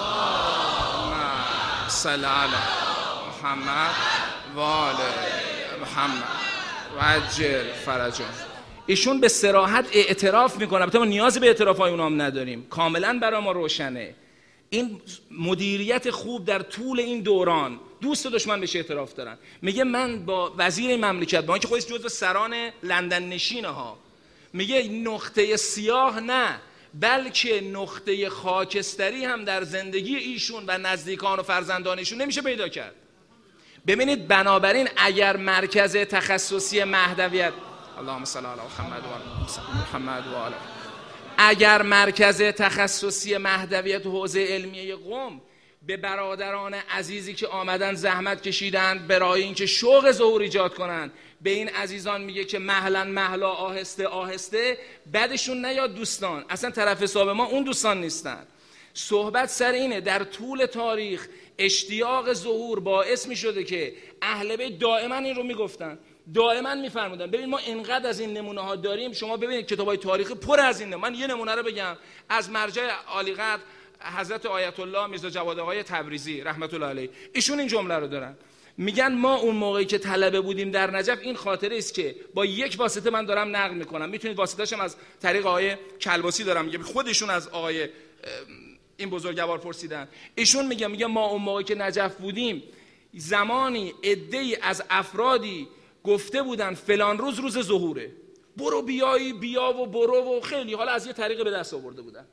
صل علی محمد و آل محمد و عجل فرجهم، ایشون به صراحت اعتراف میکنه. البته ما نیازی به اعترافای اونام نداریم، کاملا برای ما روشنه. این مدیریت خوب در طول این دوران، دوست و دشمن بهش اعتراف دارن. میگه من با وزیر مملکت، با اینکه خودش جزو سران لندن نشینه ها، میگه نقطه سیاه نه بلکه نقطه خاکستری هم در زندگی ایشون و نزدیکان و فرزندان ایشون نمیشه پیدا کرد. ببینید بنابراین اگر مرکز تخصصی مهدویت، اللهم صل علی محمد و آل محمد و آل، اگر مرکز تخصصی مهدویت و حوزه علمیه قم به برادران عزیزی که آمدن زحمت کشیدن برای اینکه شوق ظهور ایجاد کنن، به این عزیزان میگه که مهلا مهلا آهسته آهسته، بعدشون نیاد دوستان، اصلا طرف حساب ما اون دوستان نیستن. صحبت سر اینه در طول تاریخ اشتیاق ظهور باعث می شده که اهل بیت دائما این رو می گفتن، دائما می فرمودن. ببین ما اینقدر از این نمونه ها داریم، شما ببینید کتابای تاریخی پر از این نمونه. من یه نمونه رو بگم از مرجع عالیقدر حضرت آیت الله میرزا جواد آقای تبریزی رحمت الله علیه. ایشون این جمله رو دارن، میگن ما اون موقعی که طلبه بودیم در نجف، این خاطره است که با یک واسطه من دارم نقل میکنم، میتونید واسطه‌اش از طریق آقای کلباسی دارم میگم، خودشون از آقای این بزرگوار پرسیدن. ایشون میگه میگه ما اون موقعی که نجف بودیم زمانی عده‌ای از افرادی گفته بودن فلان روز روز ظهوره، برو بیایی بیا و برو و خیلی حالا از یه طریق به دست آورده بودن.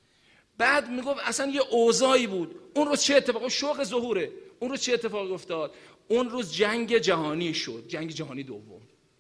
بعد میگفت اصلا یه اوضاعی بود اون روز چه اتفاقی، شوق ظهوره، اون روز چه اتفاقی افتاد؟ اون روز جنگ جهانی شد، جنگ جهانی دوم.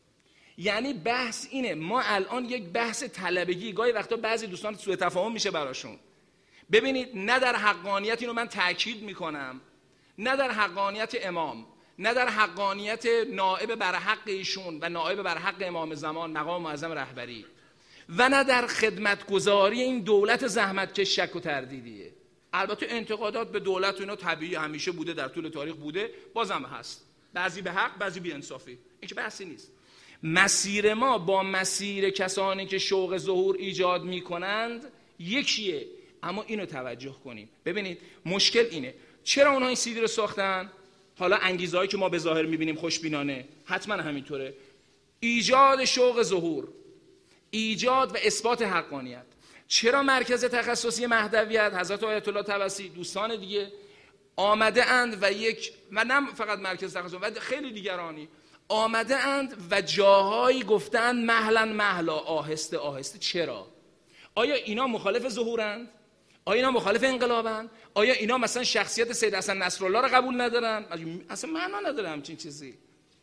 یعنی بحث اینه، ما الان یک بحث طلبگی، گاهی وقتا بعضی دوستان سوء تفاهم میشه براشون. ببینید نه در حقانیت، اینو من تاکید میکنم، نه در حقانیت امام، نه در حقانیت نائب برحق ایشون و نائب برحق امام زمان مقام معظم رهبری، و نه در خدمتگزاری این دولت زحمت که شک و تردیدیه. البته انتقادات به دولت و اینا طبیعی همیشه بوده، در طول تاریخ بوده، بازم هست، بعضی به حق بعضی بی انصافی، این که بحثی نیست. مسیر ما با مسیر کسانی که شوق ظهور ایجاد میکنند یکیه، اما اینو توجه کنیم. ببینید مشکل اینه، چرا اونها این سیدی رو ساختن؟ حالا انگیزه‌هایی که ما به ظاهر میبینیم خوشبینانه، حتما همینطوره، ایجاد شوق ظهور، ایجاد و اثبات حقانیت. چرا مرکز تخصصی مهدویت حضرت آیت الله طبسی دوستان دیگه آمده اند و یک و نه فقط مرکز تخصصی و خیلی دیگرانی آمده اند و جاهایی گفتند مهلا مهلا، آهسته آهسته. چرا؟ آیا اینا مخالف ظهورند؟ آیا اینا مخالف انقلابند؟ آیا اینا مثلا شخصیت سید حسن نصرالله رو قبول ندارن؟ اصلا معنا نداره همچین چیزی.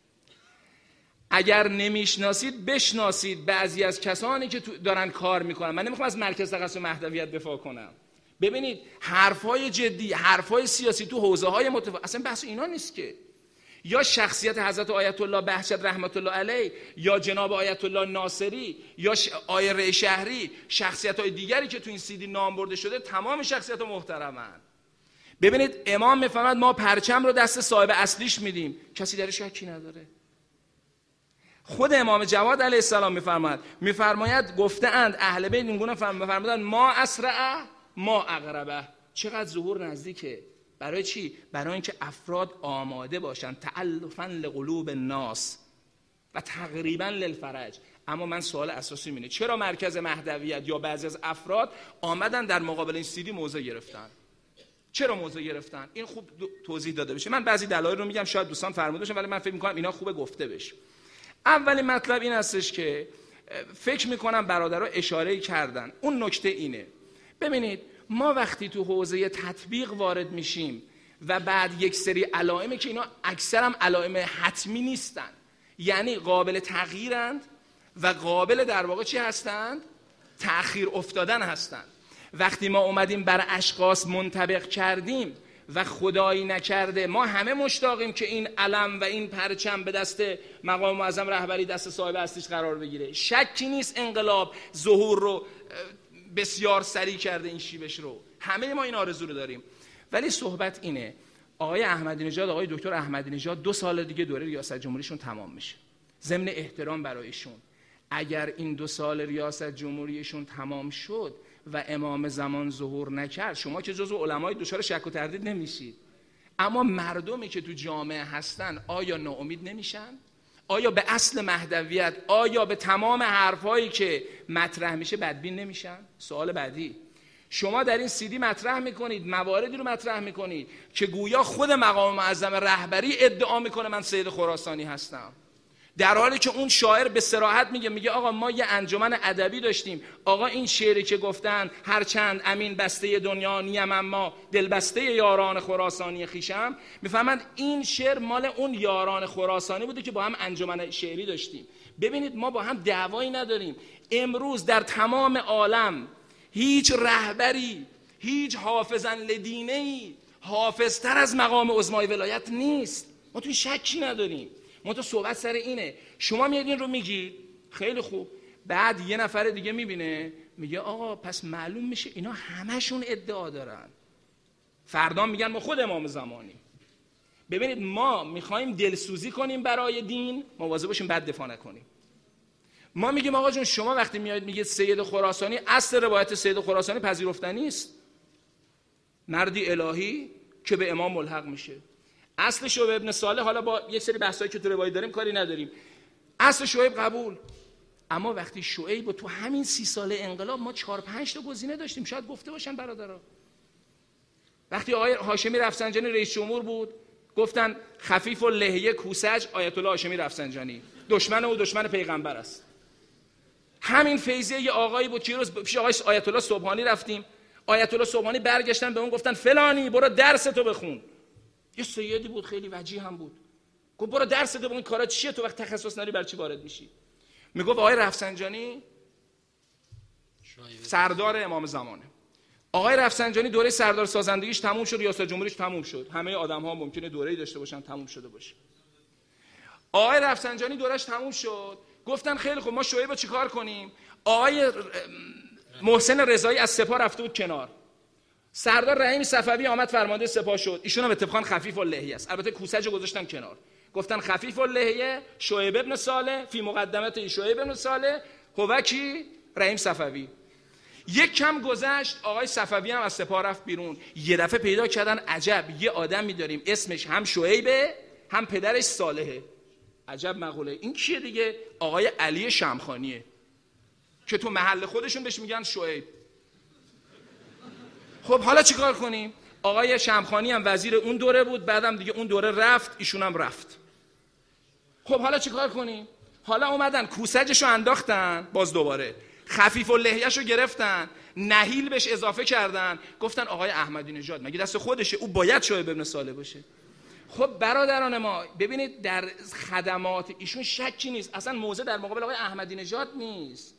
اگر نمیشناسید بشناسید بعضی از کسانی که دارن کار میکنن. من نمیخوام از مرکز تخصص مهدویت دفاع کنم. ببینید حرفای جدی، حرفای سیاسی تو حوزه‌های متفاوت، اصلا بحث اینا نیست که. یا شخصیت حضرت آیت الله بهجت رحمت الله علیه، یا جناب آیت الله ناصری، یا ش... آیه شهری، شخصیت‌های دیگری که تو این سیدی نام برده شده، تمام شخصیت‌ها محترمن. ببینید امام میفهمد ما پرچم رو دست صاحب اصلیش میدیم، کسی درش شکی نداره. خود امام جواد علیه السلام میفرماید میفرماید گفته اند اهل بیت اینگونه فرمودن ما اسرع ما اقربه، چقدر ظهور نزدیکه. برای چی؟ برای اینکه افراد آماده باشن تألفاً لقلوب الناس و تقریباً للفرج. اما من سوال اساسی اینه، چرا مرکز مهدویت یا بعضی از افراد آمدن در مقابل این سیدی موضع گرفتن؟ چرا موضع گرفتن؟ این خوب توضیح داده بشه. من بعضی دلایل رو میگم، شاید دوستان فرموده باشن، ولی من فکر میکنم اینا خوبه گفته بشه. اولین مطلب این هستش که فکر میکنم برادرها اشاره کردن. اون نکته اینه، ببینید ما وقتی تو حوزه تطبیق وارد میشیم و بعد یک سری علائمی که اینا اکثرا علائم حتمی نیستن، یعنی قابل تغییرند و قابل در واقع چی هستند؟ تأخیر افتادن هستند. وقتی ما اومدیم بر اشخاص منطبق کردیم و خدایی نکرده ما همه مشتاقیم که این علم و این پرچم به دست مقام معظم رهبری، دست صاحب اصلیش قرار بگیره. شکی نیست انقلاب ظهور رو بسیار سریع کرده، این شیبش رو همه ما این آرزو رو داریم. ولی صحبت اینه، آقای احمدی نژاد، آقای دکتر احمدی نژاد دو سال دیگه دوره ریاست جمهوریشون تمام میشه. ضمن احترام برایشون، اگر این دو سال ریاست جمهوریشون تمام شد و امام زمان ظهور نکرد، شما که جزو علمای دچار شک و تردید نمیشید. اما مردمی که تو جامعه هستن آیا ناامید نمیشن؟ آیا به اصل مهدویت، آیا به تمام حرفایی که مطرح میشه بدبین نمیشن؟ سوال بعدی، شما در این سیدی مطرح میکنید، مواردی رو مطرح میکنید که گویا خود مقام معظم رهبری ادعا میکنه من سید خراسانی هستم، در حالی که اون شاعر به صراحت میگه میگه آقا ما یه انجمن ادبی داشتیم، آقا این شعری که گفتن هرچند امین بسته دنیا نیم اما دل بسته یاران خراسانی خیشم، میفهمند این شعر مال اون یاران خراسانی بوده که با هم انجمن شعری داشتیم. ببینید ما با هم دعوایی نداریم. امروز در تمام عالم هیچ رهبری، هیچ حافظن لدینه‌ای حافظتر از مقام عظمای ولایت نیست. ما توی شکی نداریم. ما تو صحبت سر اینه، شما میاد این رو میگید خیلی خوب، بعد یه نفر دیگه میبینه میگه آقا پس معلوم میشه اینا همشون ادعا دارن. فردا میگن ما خود امام زمانی. ببینید ما میخوایم دلسوزی کنیم برای دین، مواظب باشیم بد دفاع نکنیم. ما میگیم آقا جون شما وقتی میاد میگه سید خراسانی، اصل روایت سید خراسانی پذیرفتنی است، مردی الهی که به امام ملحق میشه. اصل شعیب ابن صالح، حالا با یک سری بحثایی که تو روایت داریم کاری نداریم، اصل شعیب قبول. اما وقتی شعیب تو همین سی ساله انقلاب ما چهار پنج تا گزینه داشتیم، شاید گفته باشن برادرها. وقتی آقای هاشمی رفسنجانی رئیس جمهور بود گفتن خفیف اللحیه کوسج آیت الله هاشمی رفسنجانی دشمن او دشمن پیغمبر است. همین فیضیه یه آقایی بود که روز پیش آقای آیت الله سبحانی رفتیم، آیت الله سبحانی برگشتن به اون گفتن فلانی برو درس تو بخون. یه سیدی بود خیلی وجیه هم بود، گفت برو درس تو بخون، کارا چیه تو وقت تخصص نداری برای چی وارد میشی؟ میگفت آقای رفسنجانی سردار امام زمانه. آقای رفسنجانی دوره سردار سازندگیش تموم شد، ریاست جمهوریش تموم شد. همه آدم‌ها ممکنه دوره‌ای داشته باشن تموم شده باشه. آقای رفسنجانی دورش تموم شد، گفتن خیلی خوب ما شعیب رو چیکار کنیم؟ آقای محسن رضایی از سپاه رفته بود کنار. سردار رحیم صفوی آمد فرمانده سپاه شد. ایشون هم اتفاقا خفیف اللحیه است. البته کوسج رو گذاشتن کنار. گفتن خفیف اللحیه شعیب ابن صالح، فی مقدمت شعیب ابن صالح هوکی رحیم صفوی. یک کم گذشت آقای صفوی هم از سپاه رفت بیرون. یه دفعه پیدا کردن عجب یه آدمی داریم اسمش هم شعیبه هم پدرش صالحه. عجب مقوله. این کیه دیگه؟ آقای علی شمخانیه که تو محل خودشون بهش میگن شعیب. خب حالا چیکار کنیم؟ آقای شمخانی هم وزیر اون دوره بود، بعدم دیگه اون دوره رفت، ایشون هم رفت. خب حالا چیکار کنیم؟ حالا اومدن کوسجشو انداختن، باز دوباره خفیف اللحیه‌شو گرفتن، نحیل بهش اضافه کردن، گفتن آقای احمدی نژاد مگه دست خودشه؟ او باید شعیب ابن صالح باشه. خب برادران ما ببینید در خدمات ایشون شکی نیست، اصلا موضع در مقابل آقای احمدی نژاد نیست.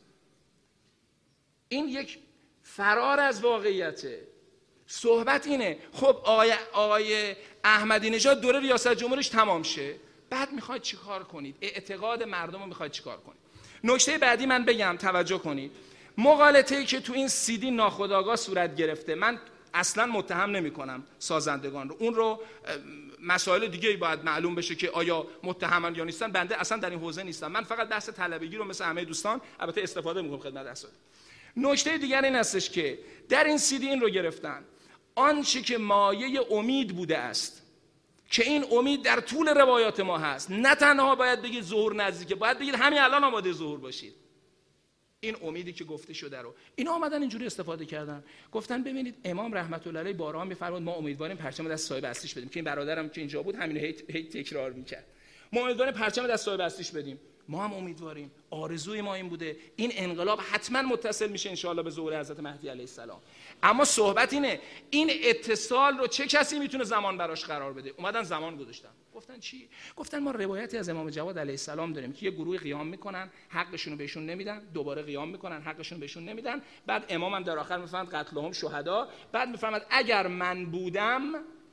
این یک فرار از واقعیته. صحبت اینه خب آقای آقای احمدی نژاد دوره ریاست جمهوریش تمام شه، بعد میخواید چیکار کنید؟ اعتقاد مردم رو میخواید چیکار کنید؟ نکته بعدی من بگم توجه کنید. مغالطه‌ای که تو این سیدی ناخودآگاه صورت گرفته، من اصلا متهم نمی‌کنم سازندگان رو، اون رو مسائل دیگه باید معلوم بشه که آیا متهمن یا نیستن. بنده اصلا در این حوزه نیستم، من فقط بحث طلبگی رو مثل همه دوستان البته استفاده می‌کنم خدمت اساتید. نکته دیگر این هستش که در این سیدی این رو گرفتن آنچه که مایه امید بوده است که این امید در طول روایات ما هست، نه تنها باید بگید ظهور نزدیکه، باید بگید همین الان آماده ظهور باشید. این امیدی که گفته شده رو اینا آمدن اینجوری استفاده کردن، گفتن ببینید امام رحمت الله علیه بارها میفرمود ما امیدواریم پرچم دست صاحب اصلیش بدیم، که این برادرم که اینجا بود همین هی هی تکرار میکرد، ما امیدواریم پرچم دست صاحب اصلیش بدیم. ما هم امیدواریم، آرزوی ما این بوده این انقلاب حتما متصل میشه ان شاءالله به ظهور حضرت مهدی علیه السلام. اما صحبت اینه این اتصال رو چه کسی میتونه زمان براش قرار بده؟ اومدن زمان گذاشتن، گفتن چی؟ گفتن ما روایتی از امام جواد علیه السلام داریم که یه گروه قیام میکنن حقشون رو بهشون نمیدن، دوباره قیام میکنن حقشون رو بهشون نمیدن، بعد امام هم در آخر میفرماد قتلهم شهدا، بعد میفرماد اگر من بودم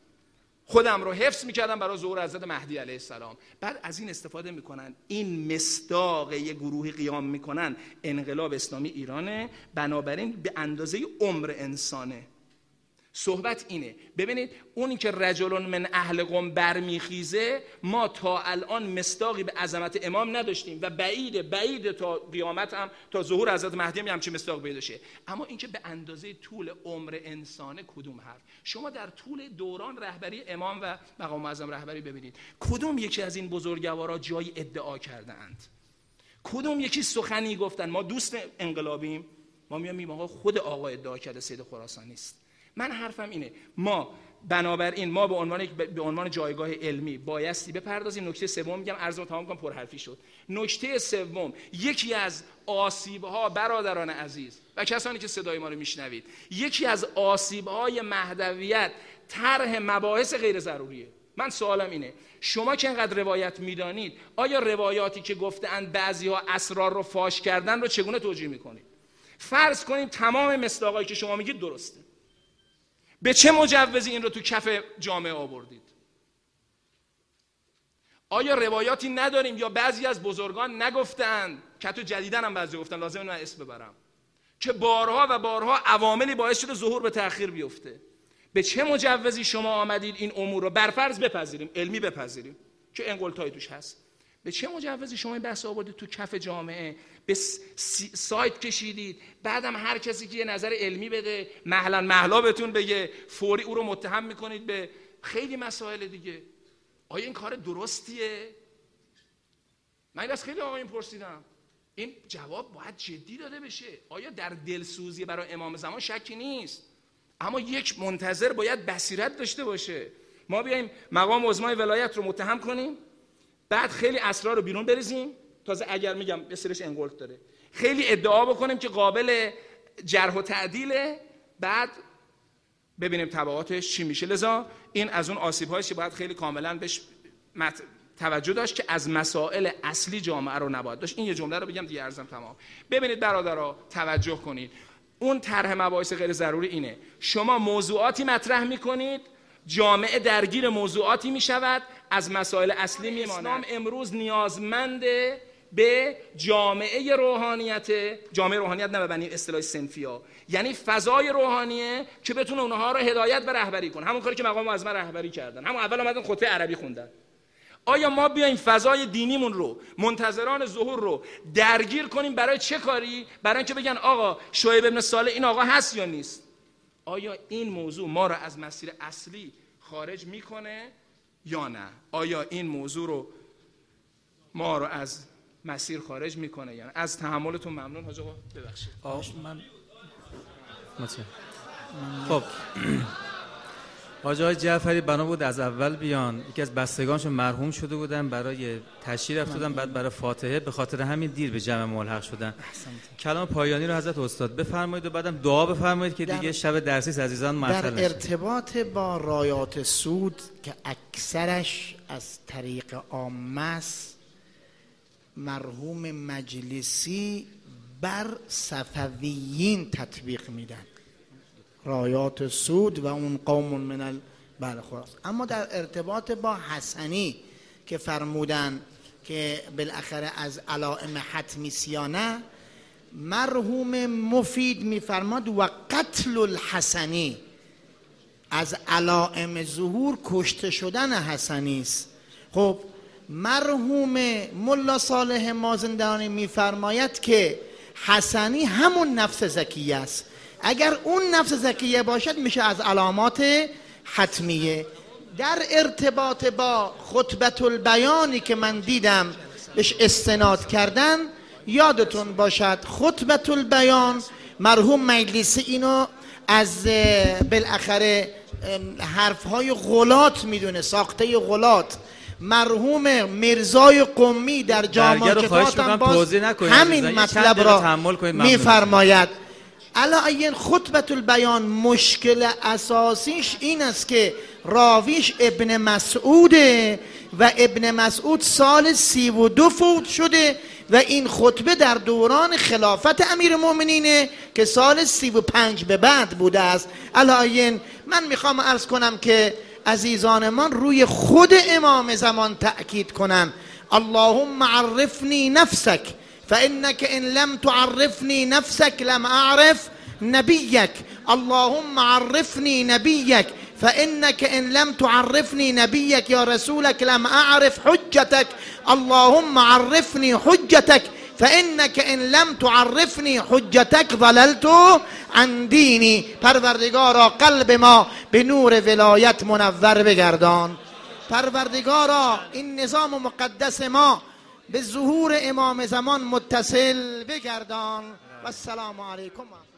خودم رو حفظ میکردم برای ظهور حضرت مهدی علیه السلام. بعد از این استفاده میکنن، این مصداق یه گروهی قیام میکنن انقلاب اسلامی ایرانه، بنابراین به اندازه عمر انسانه. صحبت اینه ببینید اونی که رجل من اهل قم برمیخیزه، ما تا الان مصداقی به عظمت امام نداشتیم و بعید بعید تا قیامت هم تا ظهور حضرت مهدی هم همچین مصداق پیدا شه. اما اینکه به اندازه طول عمر انسانه کدوم حرف؟ شما در طول دوران رهبری امام و مقام معظم رهبری ببینید کدوم یکی از این بزرگوارا جایی ادعا کردند، کدوم یکی سخنی گفتن ما دوست انقلابیم؟ ما میام میگیم آقا خود آقا ادعا کرده سید خراسانی است. من حرفم اینه ما بنابراین ما به عنوان به عنوان جایگاه علمی بایستی بپردازیم. نکته سوم میگم عرض رو تمام کنم پرحرفی شد. نکته سوم، یکی از آسیب‌ها برادران عزیز و کسانی که صدای ما رو میشنوید، یکی از آسیب‌های مهدویت طرح مباحث غیر ضروریه. من سوالم اینه شما که اینقدر روایت میدانید، آیا روایاتی که گفتند بعضی‌ها اسرار رو فاش کردن رو چگونه توجیه میکنید؟ فرض کنیم تمام مصداقایی که شما میگید درسته، به چه مجوزی این رو تو کف جامعه آوردید؟ آیا روایاتی نداریم یا بعضی از بزرگان نگفتند که تو جدیدن هم بعضی گفتن، لازم من اسم ببرم، که بارها و بارها عواملی باعث شده ظهور به تأخیر بیفته. به چه مجوزی شما آمدید این امور رو برفرض بپذیریم، علمی بپذیریم که انقلتای توش هست، به چه مجوزی شما این بحث آوردید تو کف جامعه، به سایت کشیدید، بعدم هر کسی که یه نظر علمی بده مهلا مهلا بهتون بگه فوری او رو متهم میکنید به خیلی مسائل دیگه. آیا این کار درستیه؟ من این از خیلی آقایون پرسیدم. این جواب باید جدی داده بشه. آیا در دلسوزی برای امام زمان شکی نیست، اما یک منتظر باید بصیرت داشته باشه. ما بیایم مقام عظمای ولایت رو متهم کنیم، بعد خیلی اسرار رو بیرون بریزیم، تازه اگر میگم به سرش انگلت داره، خیلی ادعا بکنیم که قابل جرح و تعدیله، بعد ببینیم تبعاتش چی میشه. لذا این از اون آسیب‌هایی که باید خیلی کاملا بهش مت... توجه داشت که از مسائل اصلی جامعه رو نباید داشت. این یه جمله رو بگم دیگه عرضم تمام. ببینید برادرها توجه کنید، اون طرح مباحث غیر ضروری اینه، شما موضوعاتی مطرح میکنید، جامعه درگیر موضوعاتی میشود، از مسائل اصلی میماند. اسلام امروز نیازمنده به جامعه روحانیت، جامعه روحانیت نه ببینید اصطلاح صنفی‌ها، یعنی فضای روحانیه که بتونه اونها رو هدایت و رهبری کنه، همون کاری که مقام معظم رهبری کردن، همون اول اومدن خطبه عربی خوندن. آیا ما بیایم فضای دینیمون رو، منتظران ظهور رو درگیر کنیم برای چه کاری؟ برای اینکه بگن آقا شعیب ابن صالح این آقا هست یا نیست؟ آیا این موضوع ما رو از مسیر اصلی خارج میکنه یا نه؟ آیا این موضوع رو ما رو از مسیر خارج میکنه یا نه؟ از تحملتون ممنون حاج آقا، ببخشید. من خب حاج آقای جعفری بنا بود از اول بیان، یکی از بستگانشون مرحوم شده بودن، برای تشییع رفته بودن، بعد برای فاتحه، به خاطر همین دیر به جمع ملحق شدن. کلام پایانی رو حضرت استاد بفرمایید و بعدم دعا بفرمایید که دیگه شب درسی عزیزان معطل نشه. در ارتباط با رایات سود که اکثرش از طریق عامه است، مرحوم مجلسی بر صفویین تطبیق میدن، رایات سود و اون قوم من ال... بله خلاص. اما در ارتباط با حسنی که فرمودن که بالاخره از علائم حتمی سیانه، مرحوم مفید میفرماد و قتل الحسنی، از علائم ظهور کشته شدن حسنی است. خب مرحوم ملا صالح مازندرانی میفرماید که حسنی همون نفس زکیه است، اگر اون نفس زکیه باشد میشه از علامات حتمیه. در ارتباط با خطبه البیانی که من دیدم بهش استناد کردن، یادتون باشد خطبه البیان مرحوم مجلسی اینو از بالاخره حرفهای غلات میدونه، ساخته غلات. مرحوم مرزای قمی در جامع کتابم باز همین مطلب را میفرماید. علاوه خطبه البیان مشکل اساسیش این است که راویش ابن مسعوده و ابن مسعود سال سی و دو فوت شده و این خطبه در دوران خلافت امیر المؤمنینه که سال سی و پنج به بعد بوده است. علاوه من میخوام عرض کنم که عزیزان من روی خود امام زمان تأکید کنن، اللهم عرفنی نفسک فإنك إن لم تعرفني نفسك لم أعرف نبيك، اللهم عرفني نبيك فإنك إن لم تعرفني نبيك يا رسولك لم أعرف حجتك، اللهم عرفني حجتك فإنك إن لم تعرفني حجتك ضللت عن ديني. پروردگارا قلب ما به نور ولایت منور بگردان، پروردگارا این نظام مقدس ما به ظهور امام زمان متصل بگردان. و السلام علیکم.